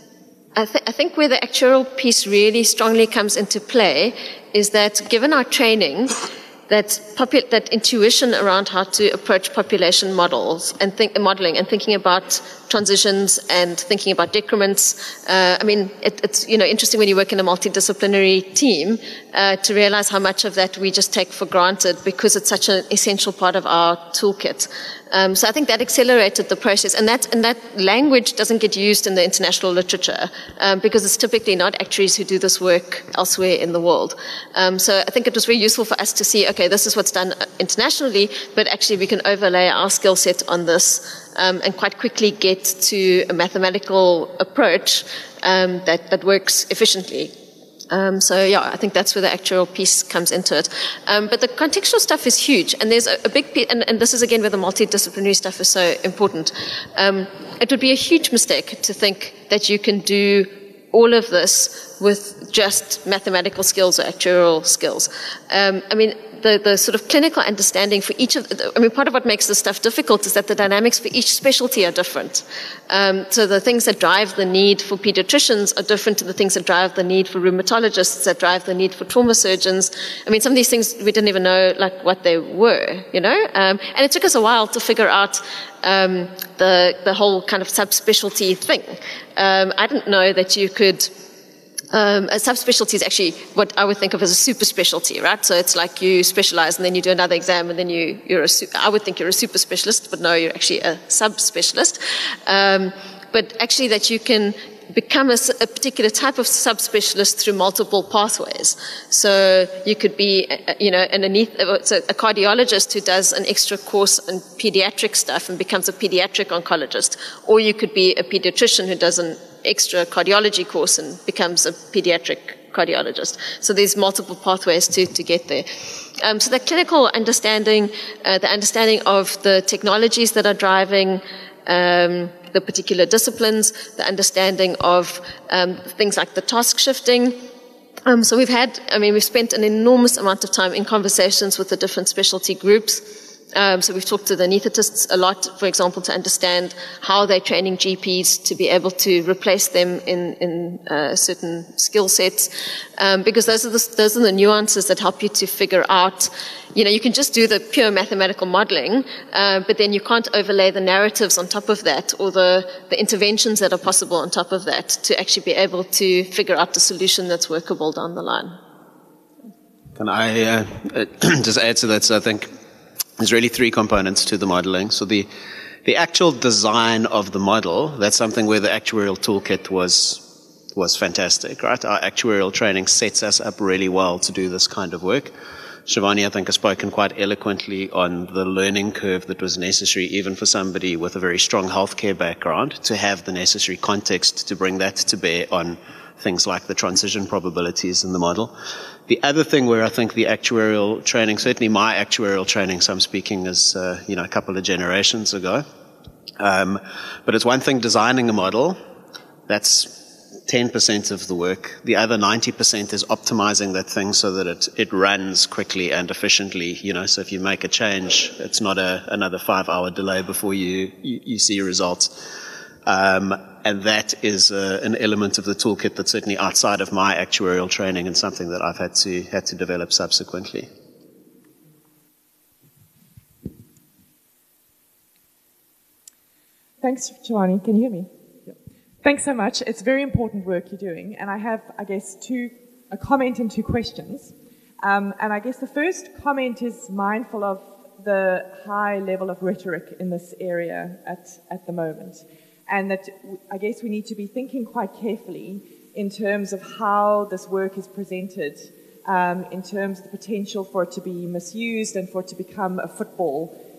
I, th- I think where the actuarial piece really strongly comes into play is that given our training, that, popu- that intuition around how to approach population models and think, modeling and thinking about transitions and thinking about decrements. Uh, I mean, it, it's you know interesting when you work in a multidisciplinary team uh, to realize how much of that we just take for granted because it's such an essential part of our toolkit. Um, so I think that accelerated the process, and that and that language doesn't get used in the international literature um, because it's typically not actuaries who do this work elsewhere in the world. Um, so I think it was very useful for us to see, okay, this is what's done internationally, but actually we can overlay our skill set on this um, and quite quickly get to a mathematical approach um, that that works efficiently. Um, so yeah, I think that's where the actuarial piece comes into it. Um, but the contextual stuff is huge, and there's a, a big piece, and, and this is again where the multidisciplinary stuff is so important. Um, it would be a huge mistake to think that you can do all of this with just mathematical skills or actuarial skills. Um, I mean, the, the sort of clinical understanding for each of the, I mean, part of what makes this stuff difficult is that the dynamics for each specialty are different. Um, so the things that drive the need for pediatricians are different to the things that drive the need for rheumatologists, that drive the need for trauma surgeons. I mean, some of these things we didn't even know, like, what they were, you know? Um, and it took us a while to figure out um, the, the whole kind of subspecialty thing. Um, I didn't know that you could Um, a subspecialty is actually what I would think of as a super specialty, right? So it's like you specialize and then you do another exam and then you, you're a, su- I would think you're a super specialist, but no, you're actually a subspecialist. Um, but actually that you can become a, a particular type of subspecialist through multiple pathways. So you could be, you know, an aneth- so a cardiologist who does an extra course on pediatric stuff and becomes a pediatric oncologist, or you could be a pediatrician who does an extra cardiology course and becomes a pediatric cardiologist. So there's multiple pathways to, to get there. Um, so the clinical understanding, uh, the understanding of the technologies that are driving um, the particular disciplines, the understanding of um, things like the task shifting. Um, so we've had, I mean, we've spent an enormous amount of time in conversations with the different specialty groups. Um, so we've talked to the anaesthetists a lot, for example, to understand how they're training G Ps to be able to replace them in, in uh, certain skill sets, um, because those are the those are the nuances that help you to figure out. You know, you can just do the pure mathematical modelling, uh, but then you can't overlay the narratives on top of that, or the the interventions that are possible on top of that, to actually be able to figure out the solution that's workable down the line. Can I uh, just add to that? So I think there's really three components to the modeling. So the the actual design of the model, that's something where the actuarial toolkit was was fantastic, right? Our actuarial training sets us up really well to do this kind of work. Shivani, I think, has spoken quite eloquently on the learning curve that was necessary, even for somebody with a very strong healthcare background, to have the necessary context to bring that to bear on things like the transition probabilities in the model. The other thing where I think the actuarial training, certainly my actuarial training, so I'm speaking as, uh, you know, a couple of generations ago, um, but it's one thing designing a model, that's ten percent of the work. The other ninety percent is optimizing that thing so that it, it runs quickly and efficiently, you know, so if you make a change, it's not a, another five hour delay before you, you, you see results. Um, and that is uh, an element of the toolkit that's certainly outside of my actuarial training and something that I've had to had to develop subsequently. Thanks, Shivani. Can you hear me? Yep. Thanks so much. It's very important work you're doing, and I have, I guess, two a comment and two questions. Um, and I guess the first comment is mindful of the high level of rhetoric in this area at at the moment. And that I guess we need to be thinking quite carefully in terms of how this work is presented, um, in terms of the potential for it to be misused and for it to become a football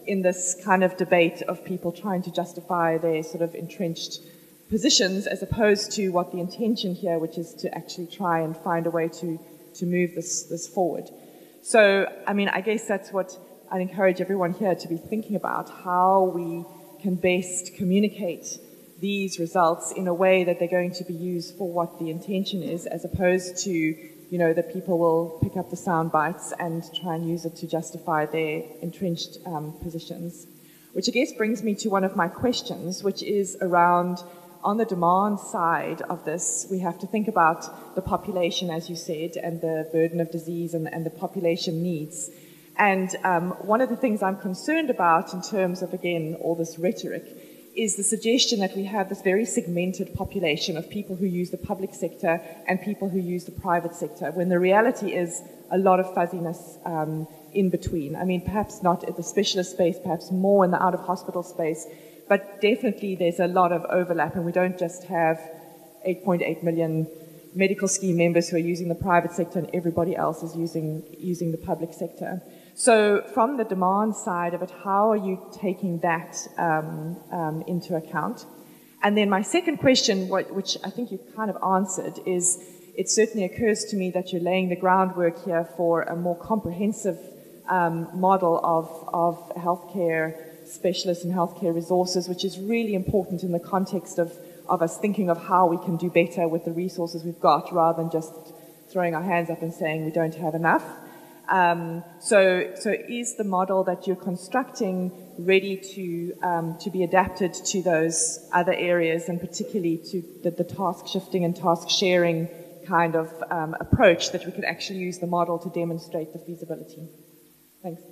in this kind of debate of people trying to justify their sort of entrenched positions as opposed to what the intention here, which is to actually try and find a way to, to move this, this forward. So, I mean, I guess that's what I'd encourage everyone here to be thinking about, how we can best communicate these results in a way that they're going to be used for what the intention is, as opposed to, you know, that people will pick up the sound bites and try and use it to justify their entrenched um, positions. Which I guess brings me to one of my questions, which is around, on the demand side of this, we have to think about the population, as you said, and the burden of disease and, and the population needs. And um, one of the things I'm concerned about in terms of, again, all this rhetoric is the suggestion that we have this very segmented population of people who use the public sector and people who use the private sector, when the reality is a lot of fuzziness um, in between. I mean, perhaps not at the specialist space, perhaps more in the out-of-hospital space, but definitely there's a lot of overlap, and we don't just have eight point eight million medical scheme members who are using the private sector and everybody else is using, using the public sector. So from the demand side of it, how are you taking that um, um, into account? And then my second question, what, which I think you kind of answered, is it certainly occurs to me that you're laying the groundwork here for a more comprehensive um, model of, of healthcare specialists and healthcare resources, which is really important in the context of, of us thinking of how we can do better with the resources we've got, rather than just throwing our hands up and saying we don't have enough. Um, so, so is the model that you're constructing ready to um, to be adapted to those other areas, and particularly to the, the task shifting and task sharing kind of um, approach, that we could actually use the model to demonstrate the feasibility? Thanks.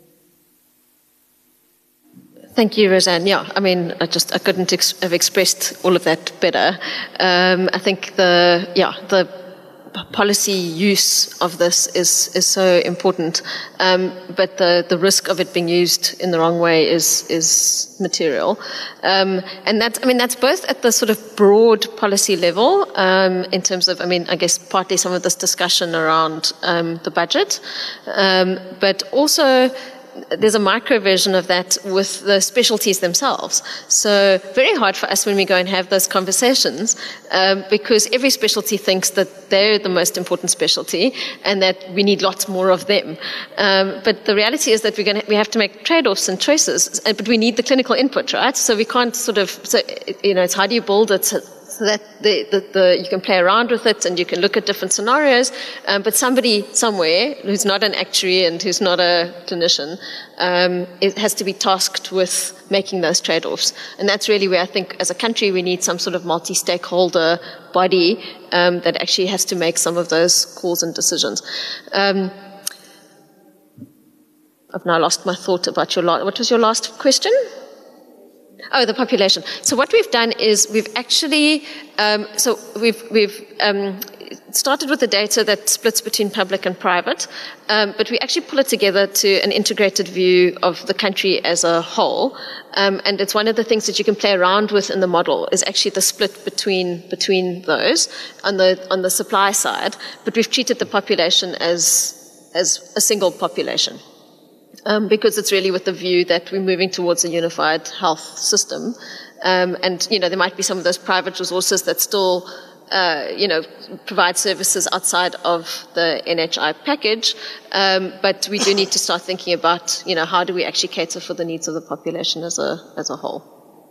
Thank you, Roseanne. Yeah, I mean, I just I couldn't ex- have expressed all of that better. Um, I think the yeah the policy use of this is is so important, um, but the the risk of it being used in the wrong way is is material, um, and that's I mean that's both at the sort of broad policy level, um, in terms of I mean I guess partly some of this discussion around um, the budget, um, but also there's a micro version of that with the specialties themselves. So very hard for us when we go and have those conversations, um, because every specialty thinks that they're the most important specialty and that we need lots more of them. Um, but the reality is that we're going to, we have to make trade-offs and choices, but we need the clinical input, right? So we can't sort of, so, you know, it's how do you build it so so that the, the, the, you can play around with it and you can look at different scenarios, um, but somebody somewhere who's not an actuary and who's not a clinician, um, it has to be tasked with making those trade-offs. And that's really where I think as a country we need some sort of multi-stakeholder body um, that actually has to make some of those calls and decisions. Um, I've now lost my thought about your last, what was your last question? Oh, the population. So what we've done is we've actually, um, so we've we've um, started with the data that splits between public and private, um, but we actually pull it together to an integrated view of the country as a whole. Um, and it's one of the things that you can play around with in the model is actually the split between between those on the on the supply side. But we've treated the population as as a single population. Um, because it's really with the view that we're moving towards a unified health system. Um, and, you know, there might be some of those private resources that still, uh, you know, provide services outside of the N H I package. Um, but we do need to start thinking about, you know, how do we actually cater for the needs of the population as a, as a whole.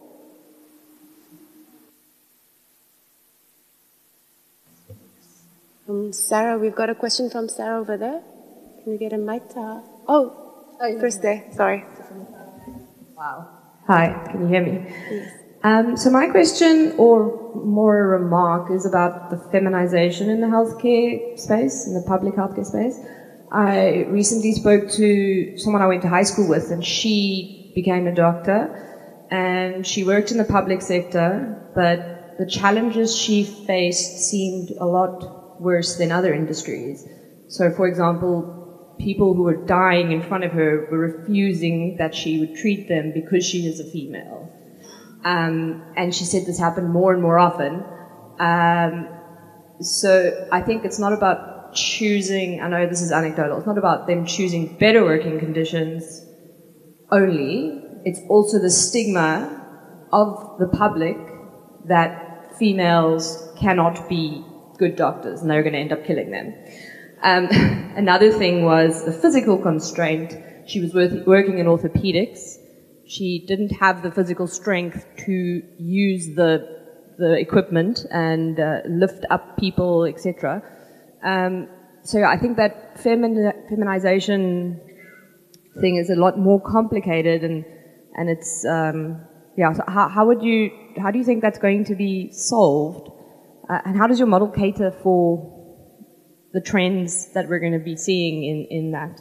Um, Sarah, we've got a question from Sarah over there. Can we get a mic to her? Oh. Oh, yeah. First day, sorry. Wow. Hi, can you hear me? Yes. Um, so my question, or more a remark, is about the feminization in the healthcare space, in the public healthcare space. I recently spoke to someone I went to high school with, and she became a doctor, and she worked in the public sector, but the challenges she faced seemed a lot worse than other industries. So, for example, people who were dying in front of her were refusing that she would treat them because she is a female. Um, and she said this happened more and more often. Um, so I think it's not about choosing, I know this is anecdotal, it's not about them choosing better working conditions only, it's also the stigma of the public that females cannot be good doctors and they're going to end up killing them. Um, another thing was the physical constraint. She was worth, working in orthopedics. She didn't have the physical strength to use the the equipment and uh, lift up people, et cetera. Um, so I think that femin- feminization thing is a lot more complicated, and and it's um, yeah. So how how would you how do you think that's going to be solved, uh, and how does your model cater for the trends that we're going to be seeing in in that?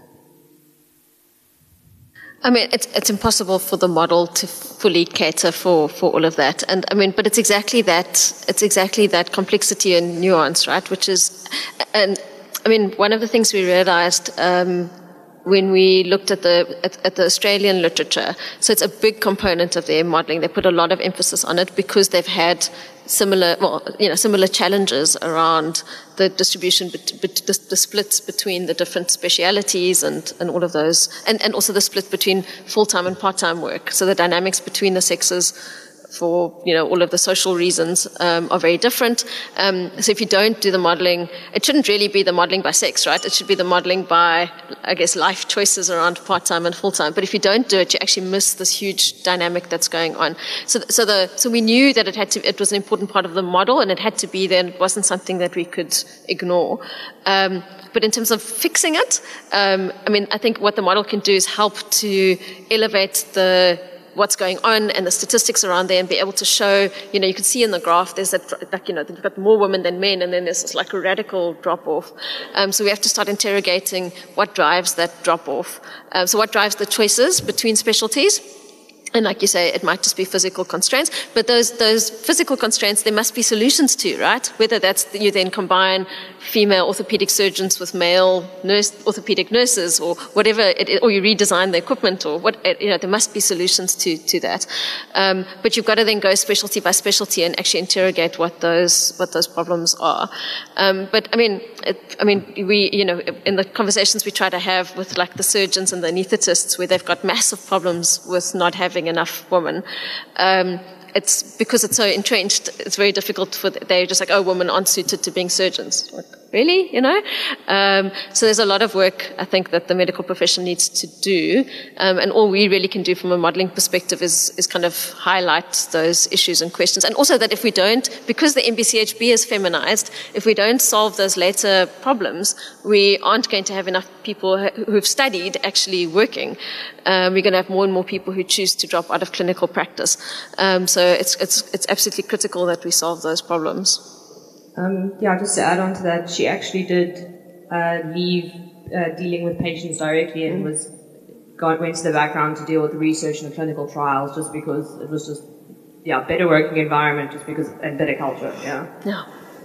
I mean, it's, it's impossible for the model to fully cater for, for all of that. And I mean, but it's exactly that, it's exactly that complexity and nuance, right? Which is, and I mean, one of the things we realized, um, when we looked at the, at, at the Australian literature, so it's a big component of their modeling. They put a lot of emphasis on it because they've had similar, well, you know, similar challenges around the distribution, bet, bet, the, the splits between the different specialities and, and all of those, and, and also the split between full-time and part-time work. So the dynamics between the sexes for, you know, all of the social reasons um, are very different. Um, so if you don't do the modeling, it shouldn't really be the modeling by sex, right? It should be the modeling by, I guess, life choices around part-time and full-time. But if you don't do it, you actually miss this huge dynamic that's going on. So, so the, so we knew that it had to, it was an important part of the model, and it had to be there, and it wasn't something that we could ignore. Um, but in terms of fixing it, um, I mean, I think what the model can do is help to elevate the what's going on and the statistics around there, and be able to show, you know, you can see in the graph there's that, like, you know, you've got more women than men, and then there's this like a radical drop off. Um, so we have to start interrogating what drives that drop off. Um, so what drives the choices between specialties? And like you say, it might just be physical constraints, but those those physical constraints, there must be solutions to, right? Whether that's you then combine female orthopedic surgeons with male nurse, orthopedic nurses, or whatever, it, or you redesign the equipment, or what, you know, there must be solutions to to that. Um, but you've got to then go specialty by specialty and actually interrogate what those what those problems are. Um, but I mean, it, I mean, we, you know, in the conversations we try to have with like the surgeons and the anaesthetists, where they've got massive problems with not having enough women, um, it's because it's so entrenched, it's very difficult for, they're just like, oh, women aren't suited to being surgeons. Like, really? You know? Um, so there's a lot of work, I think, that the medical profession needs to do. Um, and all we really can do from a modeling perspective is, is kind of highlight those issues and questions. And also that if we don't, because the M B C H B is feminized, if we don't solve those later problems, we aren't going to have enough people who've studied actually working. Um, we're going to have more and more people who choose to drop out of clinical practice. Um, so it's, it's, it's absolutely critical that we solve those problems. Um, yeah, just to add on to that, she actually did uh, leave uh, dealing with patients directly and was got, went to the background to deal with the research and the clinical trials, just because it was just, yeah, better working environment, just because, and better culture, yeah. Yeah.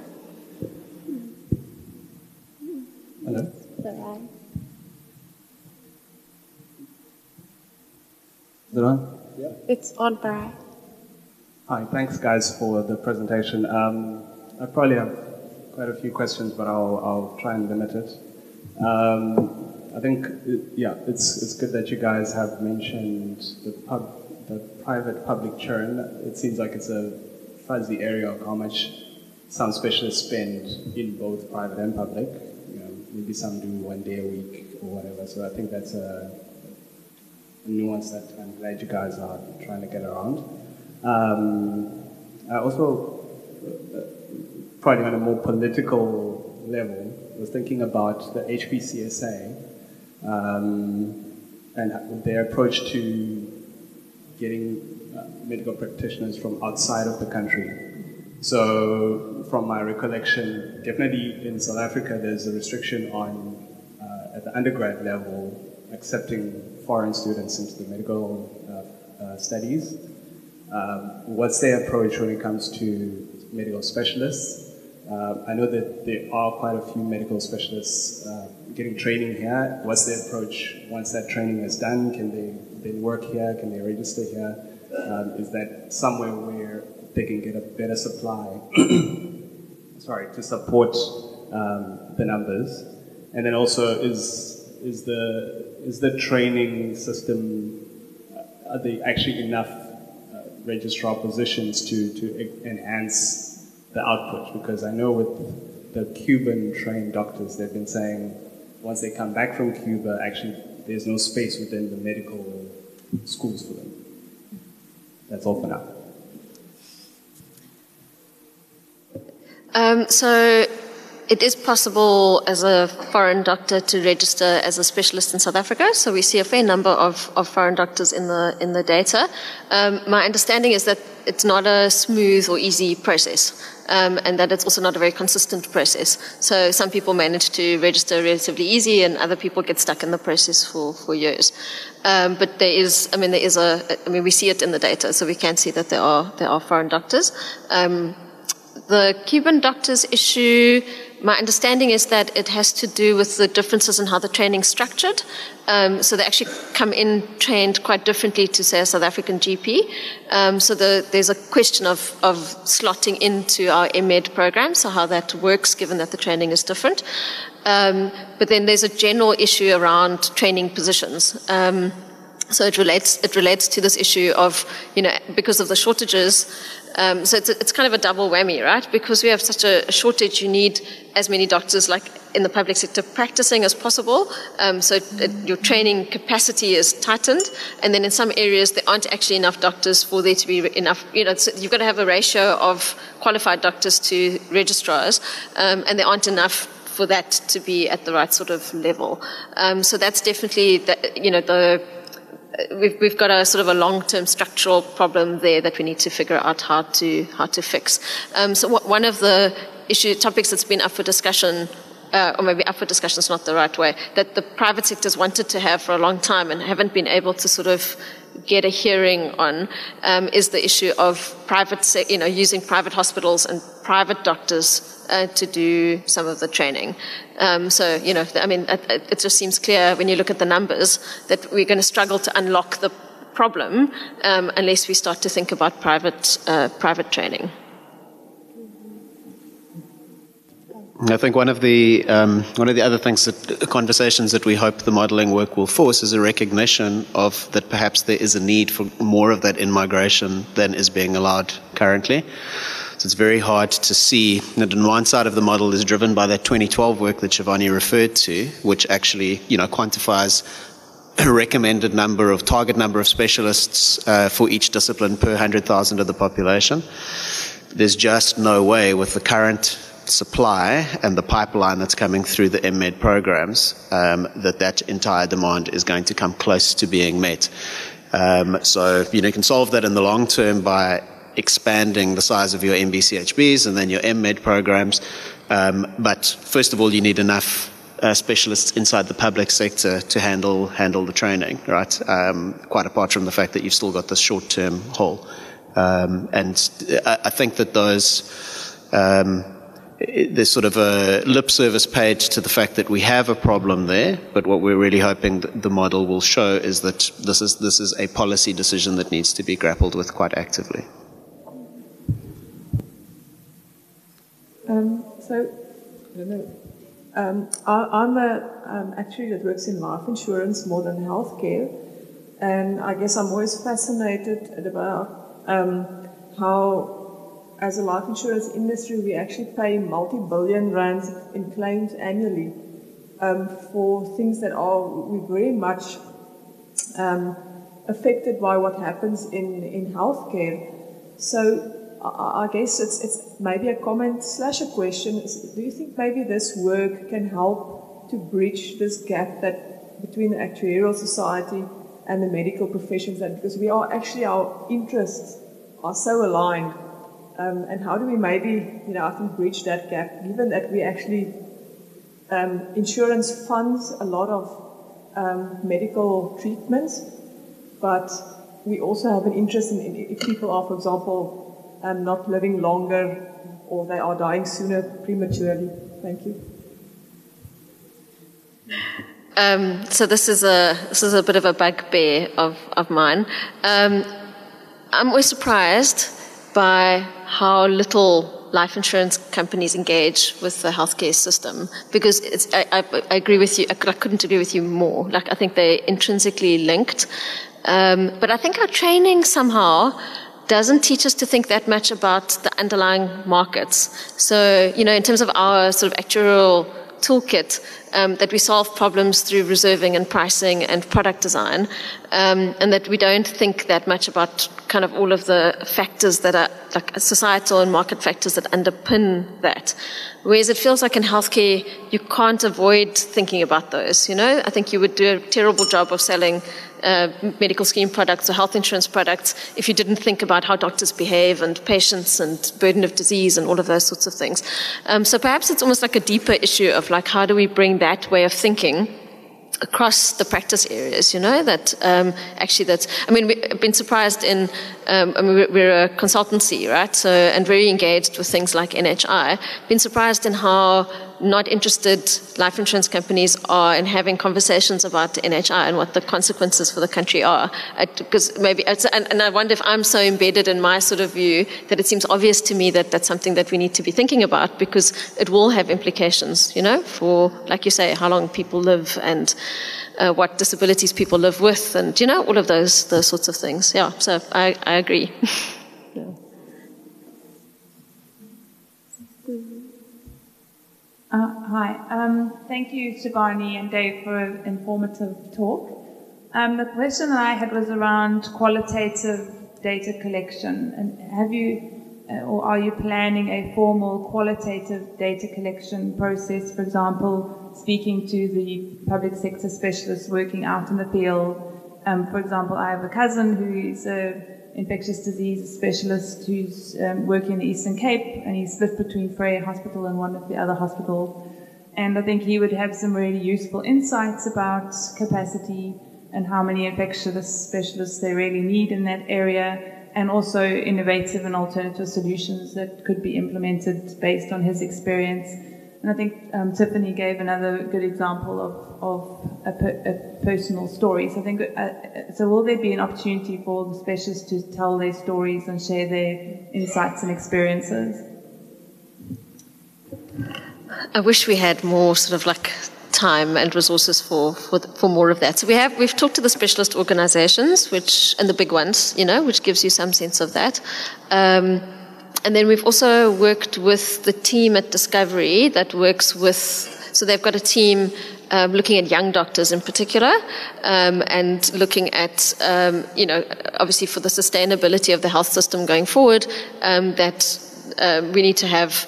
Hello? Is it on? Yeah. It's on, Barai. Hi, thanks guys for the presentation. Um, I probably have quite a few questions, but I'll, I'll try and limit it. Um, I think, it, yeah, it's, it's good that you guys have mentioned the, pub, the private-public churn. It seems like it's a fuzzy area of how much some specialists spend in both private and public. You know, maybe some do one day a week or whatever. So I think that's a, a nuance that I'm glad you guys are trying to get around. Um, I also, uh, probably on a more political level, was thinking about the H P C S A um, and their approach to getting uh, medical practitioners from outside of the country. So, from my recollection, definitely in South Africa, there's a restriction on, uh, at the undergrad level, accepting foreign students into the medical uh, uh, studies. Um, what's their approach when it comes to medical specialists? Uh, I know that there are quite a few medical specialists uh, getting training here. What's their approach once that training is done? Can they then work here? Can they register here? Um, is that somewhere where they can get a better supply, sorry, to support um, the numbers? And then also, is is the is the training system are there actually enough uh, registrar positions to, to e- enhance the output? Because I know with the Cuban trained doctors, they've been saying once they come back from Cuba, actually there's no space within the medical schools for them. That's all for now. Um, so it is possible as a foreign doctor to register as a specialist in South Africa. So we see a fair number of, of foreign doctors in the in the data. Um, my understanding is that it's not a smooth or easy process, um, and that it's also not a very consistent process. So some people manage to register relatively easy, and other people get stuck in the process for for years. Um, but there is, I mean, there is a, I mean, we see it in the data, so we can see that there are there are foreign doctors. Um, The Cuban doctors issue, my understanding is that it has to do with the differences in how the training's structured. Um, so they actually come in trained quite differently to, say, a South African G P. Um, so the, there's a question of, of slotting into our M Med program, so how that works given that the training is different. Um, but then there's a general issue around training positions. Um, so it relates, it relates to this issue of, you know, because of the shortages. Um, so it's, a, it's kind of a double whammy, right? Because we have such a, a shortage, you need as many doctors like in the public sector practicing as possible. Um, so it, it, your training capacity is tightened. And then in some areas, there aren't actually enough doctors for there to be enough. You know, so you've got to have a ratio of qualified doctors to registrars, um, and there aren't enough for that to be at the right sort of level. Um, so that's definitely, the, you know, the We've, we've got a sort of a long-term structural problem there that we need to figure out how to how to fix. Um, so what, one of the issue topics that's been up for discussion, uh, or maybe up for discussion is not the right way, that the private sector's wanted to have for a long time and haven't been able to sort of get a hearing on, um, is the issue of private, se- you know, using private hospitals and private doctors uh, to do some of the training. Um, so, you know, I mean, it, it just seems clear when you look at the numbers that we're going to struggle to unlock the problem um, unless we start to think about private uh, private training. I think one of the um, one of the other things that conversations that we hope the modelling work will force is a recognition of that perhaps there is a need for more of that in-migration than is being allowed currently. So it's very hard to see that on one side of the model is driven by that twenty twelve work that Shivani referred to, which actually, you know, quantifies a recommended number of target number of specialists uh, for each discipline per one hundred thousand of the population. There's just no way with the current supply and the pipeline that's coming through the M Med programs um, that that entire demand is going to come close to being met. Um, so, you know, you can solve that in the long term by expanding the size of your M B C H Bs and then your M Med programs. Um, but first of all, you need enough uh, specialists inside the public sector to handle handle the training, right? Um, quite apart from the fact that you've still got this short-term hole. Um, and I, I think that those um, there's sort of a lip service paid to the fact that we have a problem there, but what we're really hoping that the model will show is that this is this is a policy decision that needs to be grappled with quite actively. Um, so, I don't know. Um, I, I'm a um, actuary that works in life insurance more than healthcare, and I guess I'm always fascinated about um, how, as a life insurance industry, we actually pay multi-billion rands in claims annually um, for things that are we very much um, affected by what happens in, in healthcare. So I, I guess it's, it's maybe a comment slash a question. Do you think maybe this work can help to bridge this gap that between the actuarial society and the medical professions? That because we are actually, our interests are so aligned. Um, and how do we maybe, you know, I think bridge that gap, given that we actually, um, insurance funds a lot of um, medical treatments, but we also have an interest in, in if people are, for example, um, not living longer or they are dying sooner prematurely. Thank you. Um, so this is a this is a bit of a bugbear of of mine. Um, I'm always surprised by how little life insurance companies engage with the healthcare system, because it's, I, I, I agree with you. I, I couldn't agree with you more. Like, I think they're intrinsically linked. Um, but I think our training somehow doesn't teach us to think that much about the underlying markets. So, you know, in terms of our sort of actuarial toolkit, um, that we solve problems through reserving and pricing and product design, um, and that we don't think that much about kind of all of the factors that are like societal and market factors that underpin that. Whereas it feels like in healthcare, you can't avoid thinking about those, you know? I think you would do a terrible job of selling uh, medical scheme products or health insurance products if you didn't think about how doctors behave and patients and burden of disease and all of those sorts of things. Um, so perhaps it's almost like a deeper issue of like, how do we bring that way of thinking across the practice areas, you know, that um, actually that's, I mean, we've been surprised in, um, I mean, we're a consultancy, right, so, and very engaged with things like N H I, been surprised in how not interested life insurance companies are in having conversations about N H I and what the consequences for the country are. Because maybe, it's, and, and I wonder if I'm so embedded in my sort of view that it seems obvious to me that that's something that we need to be thinking about, because it will have implications, you know, for, like you say, how long people live and uh, what disabilities people live with, and, you know, all of those those sorts of things. Yeah, so I, I agree. Yeah. Uh, hi. Um, thank you, Shivani and Dave, for an informative talk. Um, the question that I had was around qualitative data collection. And have you, uh, or are you planning a formal qualitative data collection process, for example, speaking to the public sector specialists working out in the field? Um, for example, I have a cousin who is a infectious disease specialist who's um, working in the Eastern Cape, and he's split between Freya Hospital and one of the other hospitals. And I think he would have some really useful insights about capacity and how many infectious specialists they really need in that area, and also innovative and alternative solutions that could be implemented based on his experience. And I think um, Tiffany gave another good example of, of a, per, a personal story. So I think, uh, so will there be an opportunity for the specialists to tell their stories and share their insights and experiences? I wish we had more sort of like time and resources for, for, for more of that. So we have, we've talked to the specialist organizations, which, and the big ones, you know, which gives you some sense of that. Um, And then we've also worked with the team at Discovery that works with, so they've got a team um, looking at young doctors in particular, um, and looking at, um, you know, obviously for the sustainability of the health system going forward, um, that uh, we need to have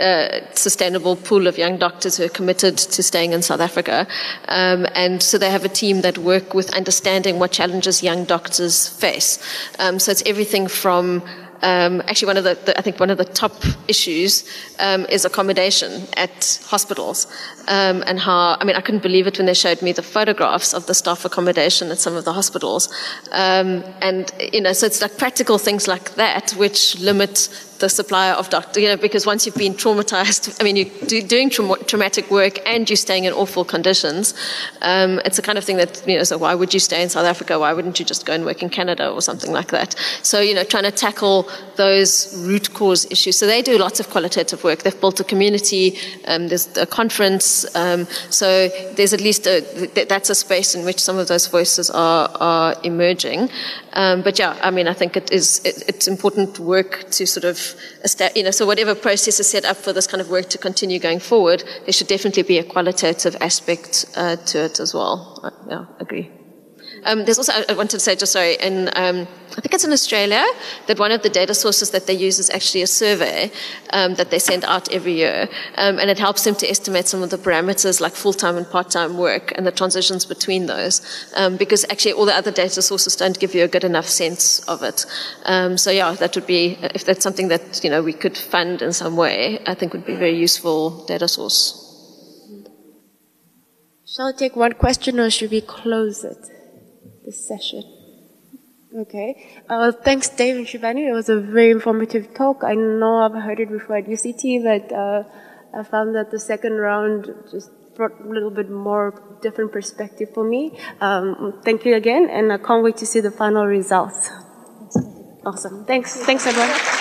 a sustainable pool of young doctors who are committed to staying in South Africa. Um, and so they have a team that work with understanding what challenges young doctors face. Um, so it's everything from Um, actually, one of the, the, I think one of the top issues um, is accommodation at hospitals, um, and how, I mean, I couldn't believe it when they showed me the photographs of the staff accommodation at some of the hospitals. Um, and, you know, so it's like practical things like that which limit the supply of doctors, you know, because once you've been traumatized, I mean, you're do, doing tra- traumatic work and you're staying in awful conditions, um, it's the kind of thing that, you know, so why would you stay in South Africa? Why wouldn't you just go and work in Canada or something like that? So, you know, trying to tackle those root cause issues. So they do lots of qualitative work. They've built a community, um, there's a conference, um, so there's at least a, that's a space in which some of those voices are, are emerging. Um, but yeah, I mean, I think it is, it, it's important work to sort of, you know, so whatever process is set up for this kind of work to continue going forward, there should definitely be a qualitative aspect uh, to it as well. I, yeah, agree. Um, there's also, I wanted to say, just sorry, in, um, I think it's in Australia, that one of the data sources that they use is actually a survey um, that they send out every year. Um, and it helps them to estimate some of the parameters like full-time and part-time work and the transitions between those. Um, because actually all the other data sources don't give you a good enough sense of it. Um, so yeah, that would be, if that's something that, you know, we could fund in some way, I think would be a very useful data source. Shall I take one question or should we close it? This session. Okay. Uh, thanks, Dave and Shivani. It was a very informative talk. I know I've heard it before at U C T, but uh, I found that the second round just brought a little bit more different perspective for me. Um, thank you again, and I can't wait to see the final results. Awesome. Thanks. Thanks, everyone.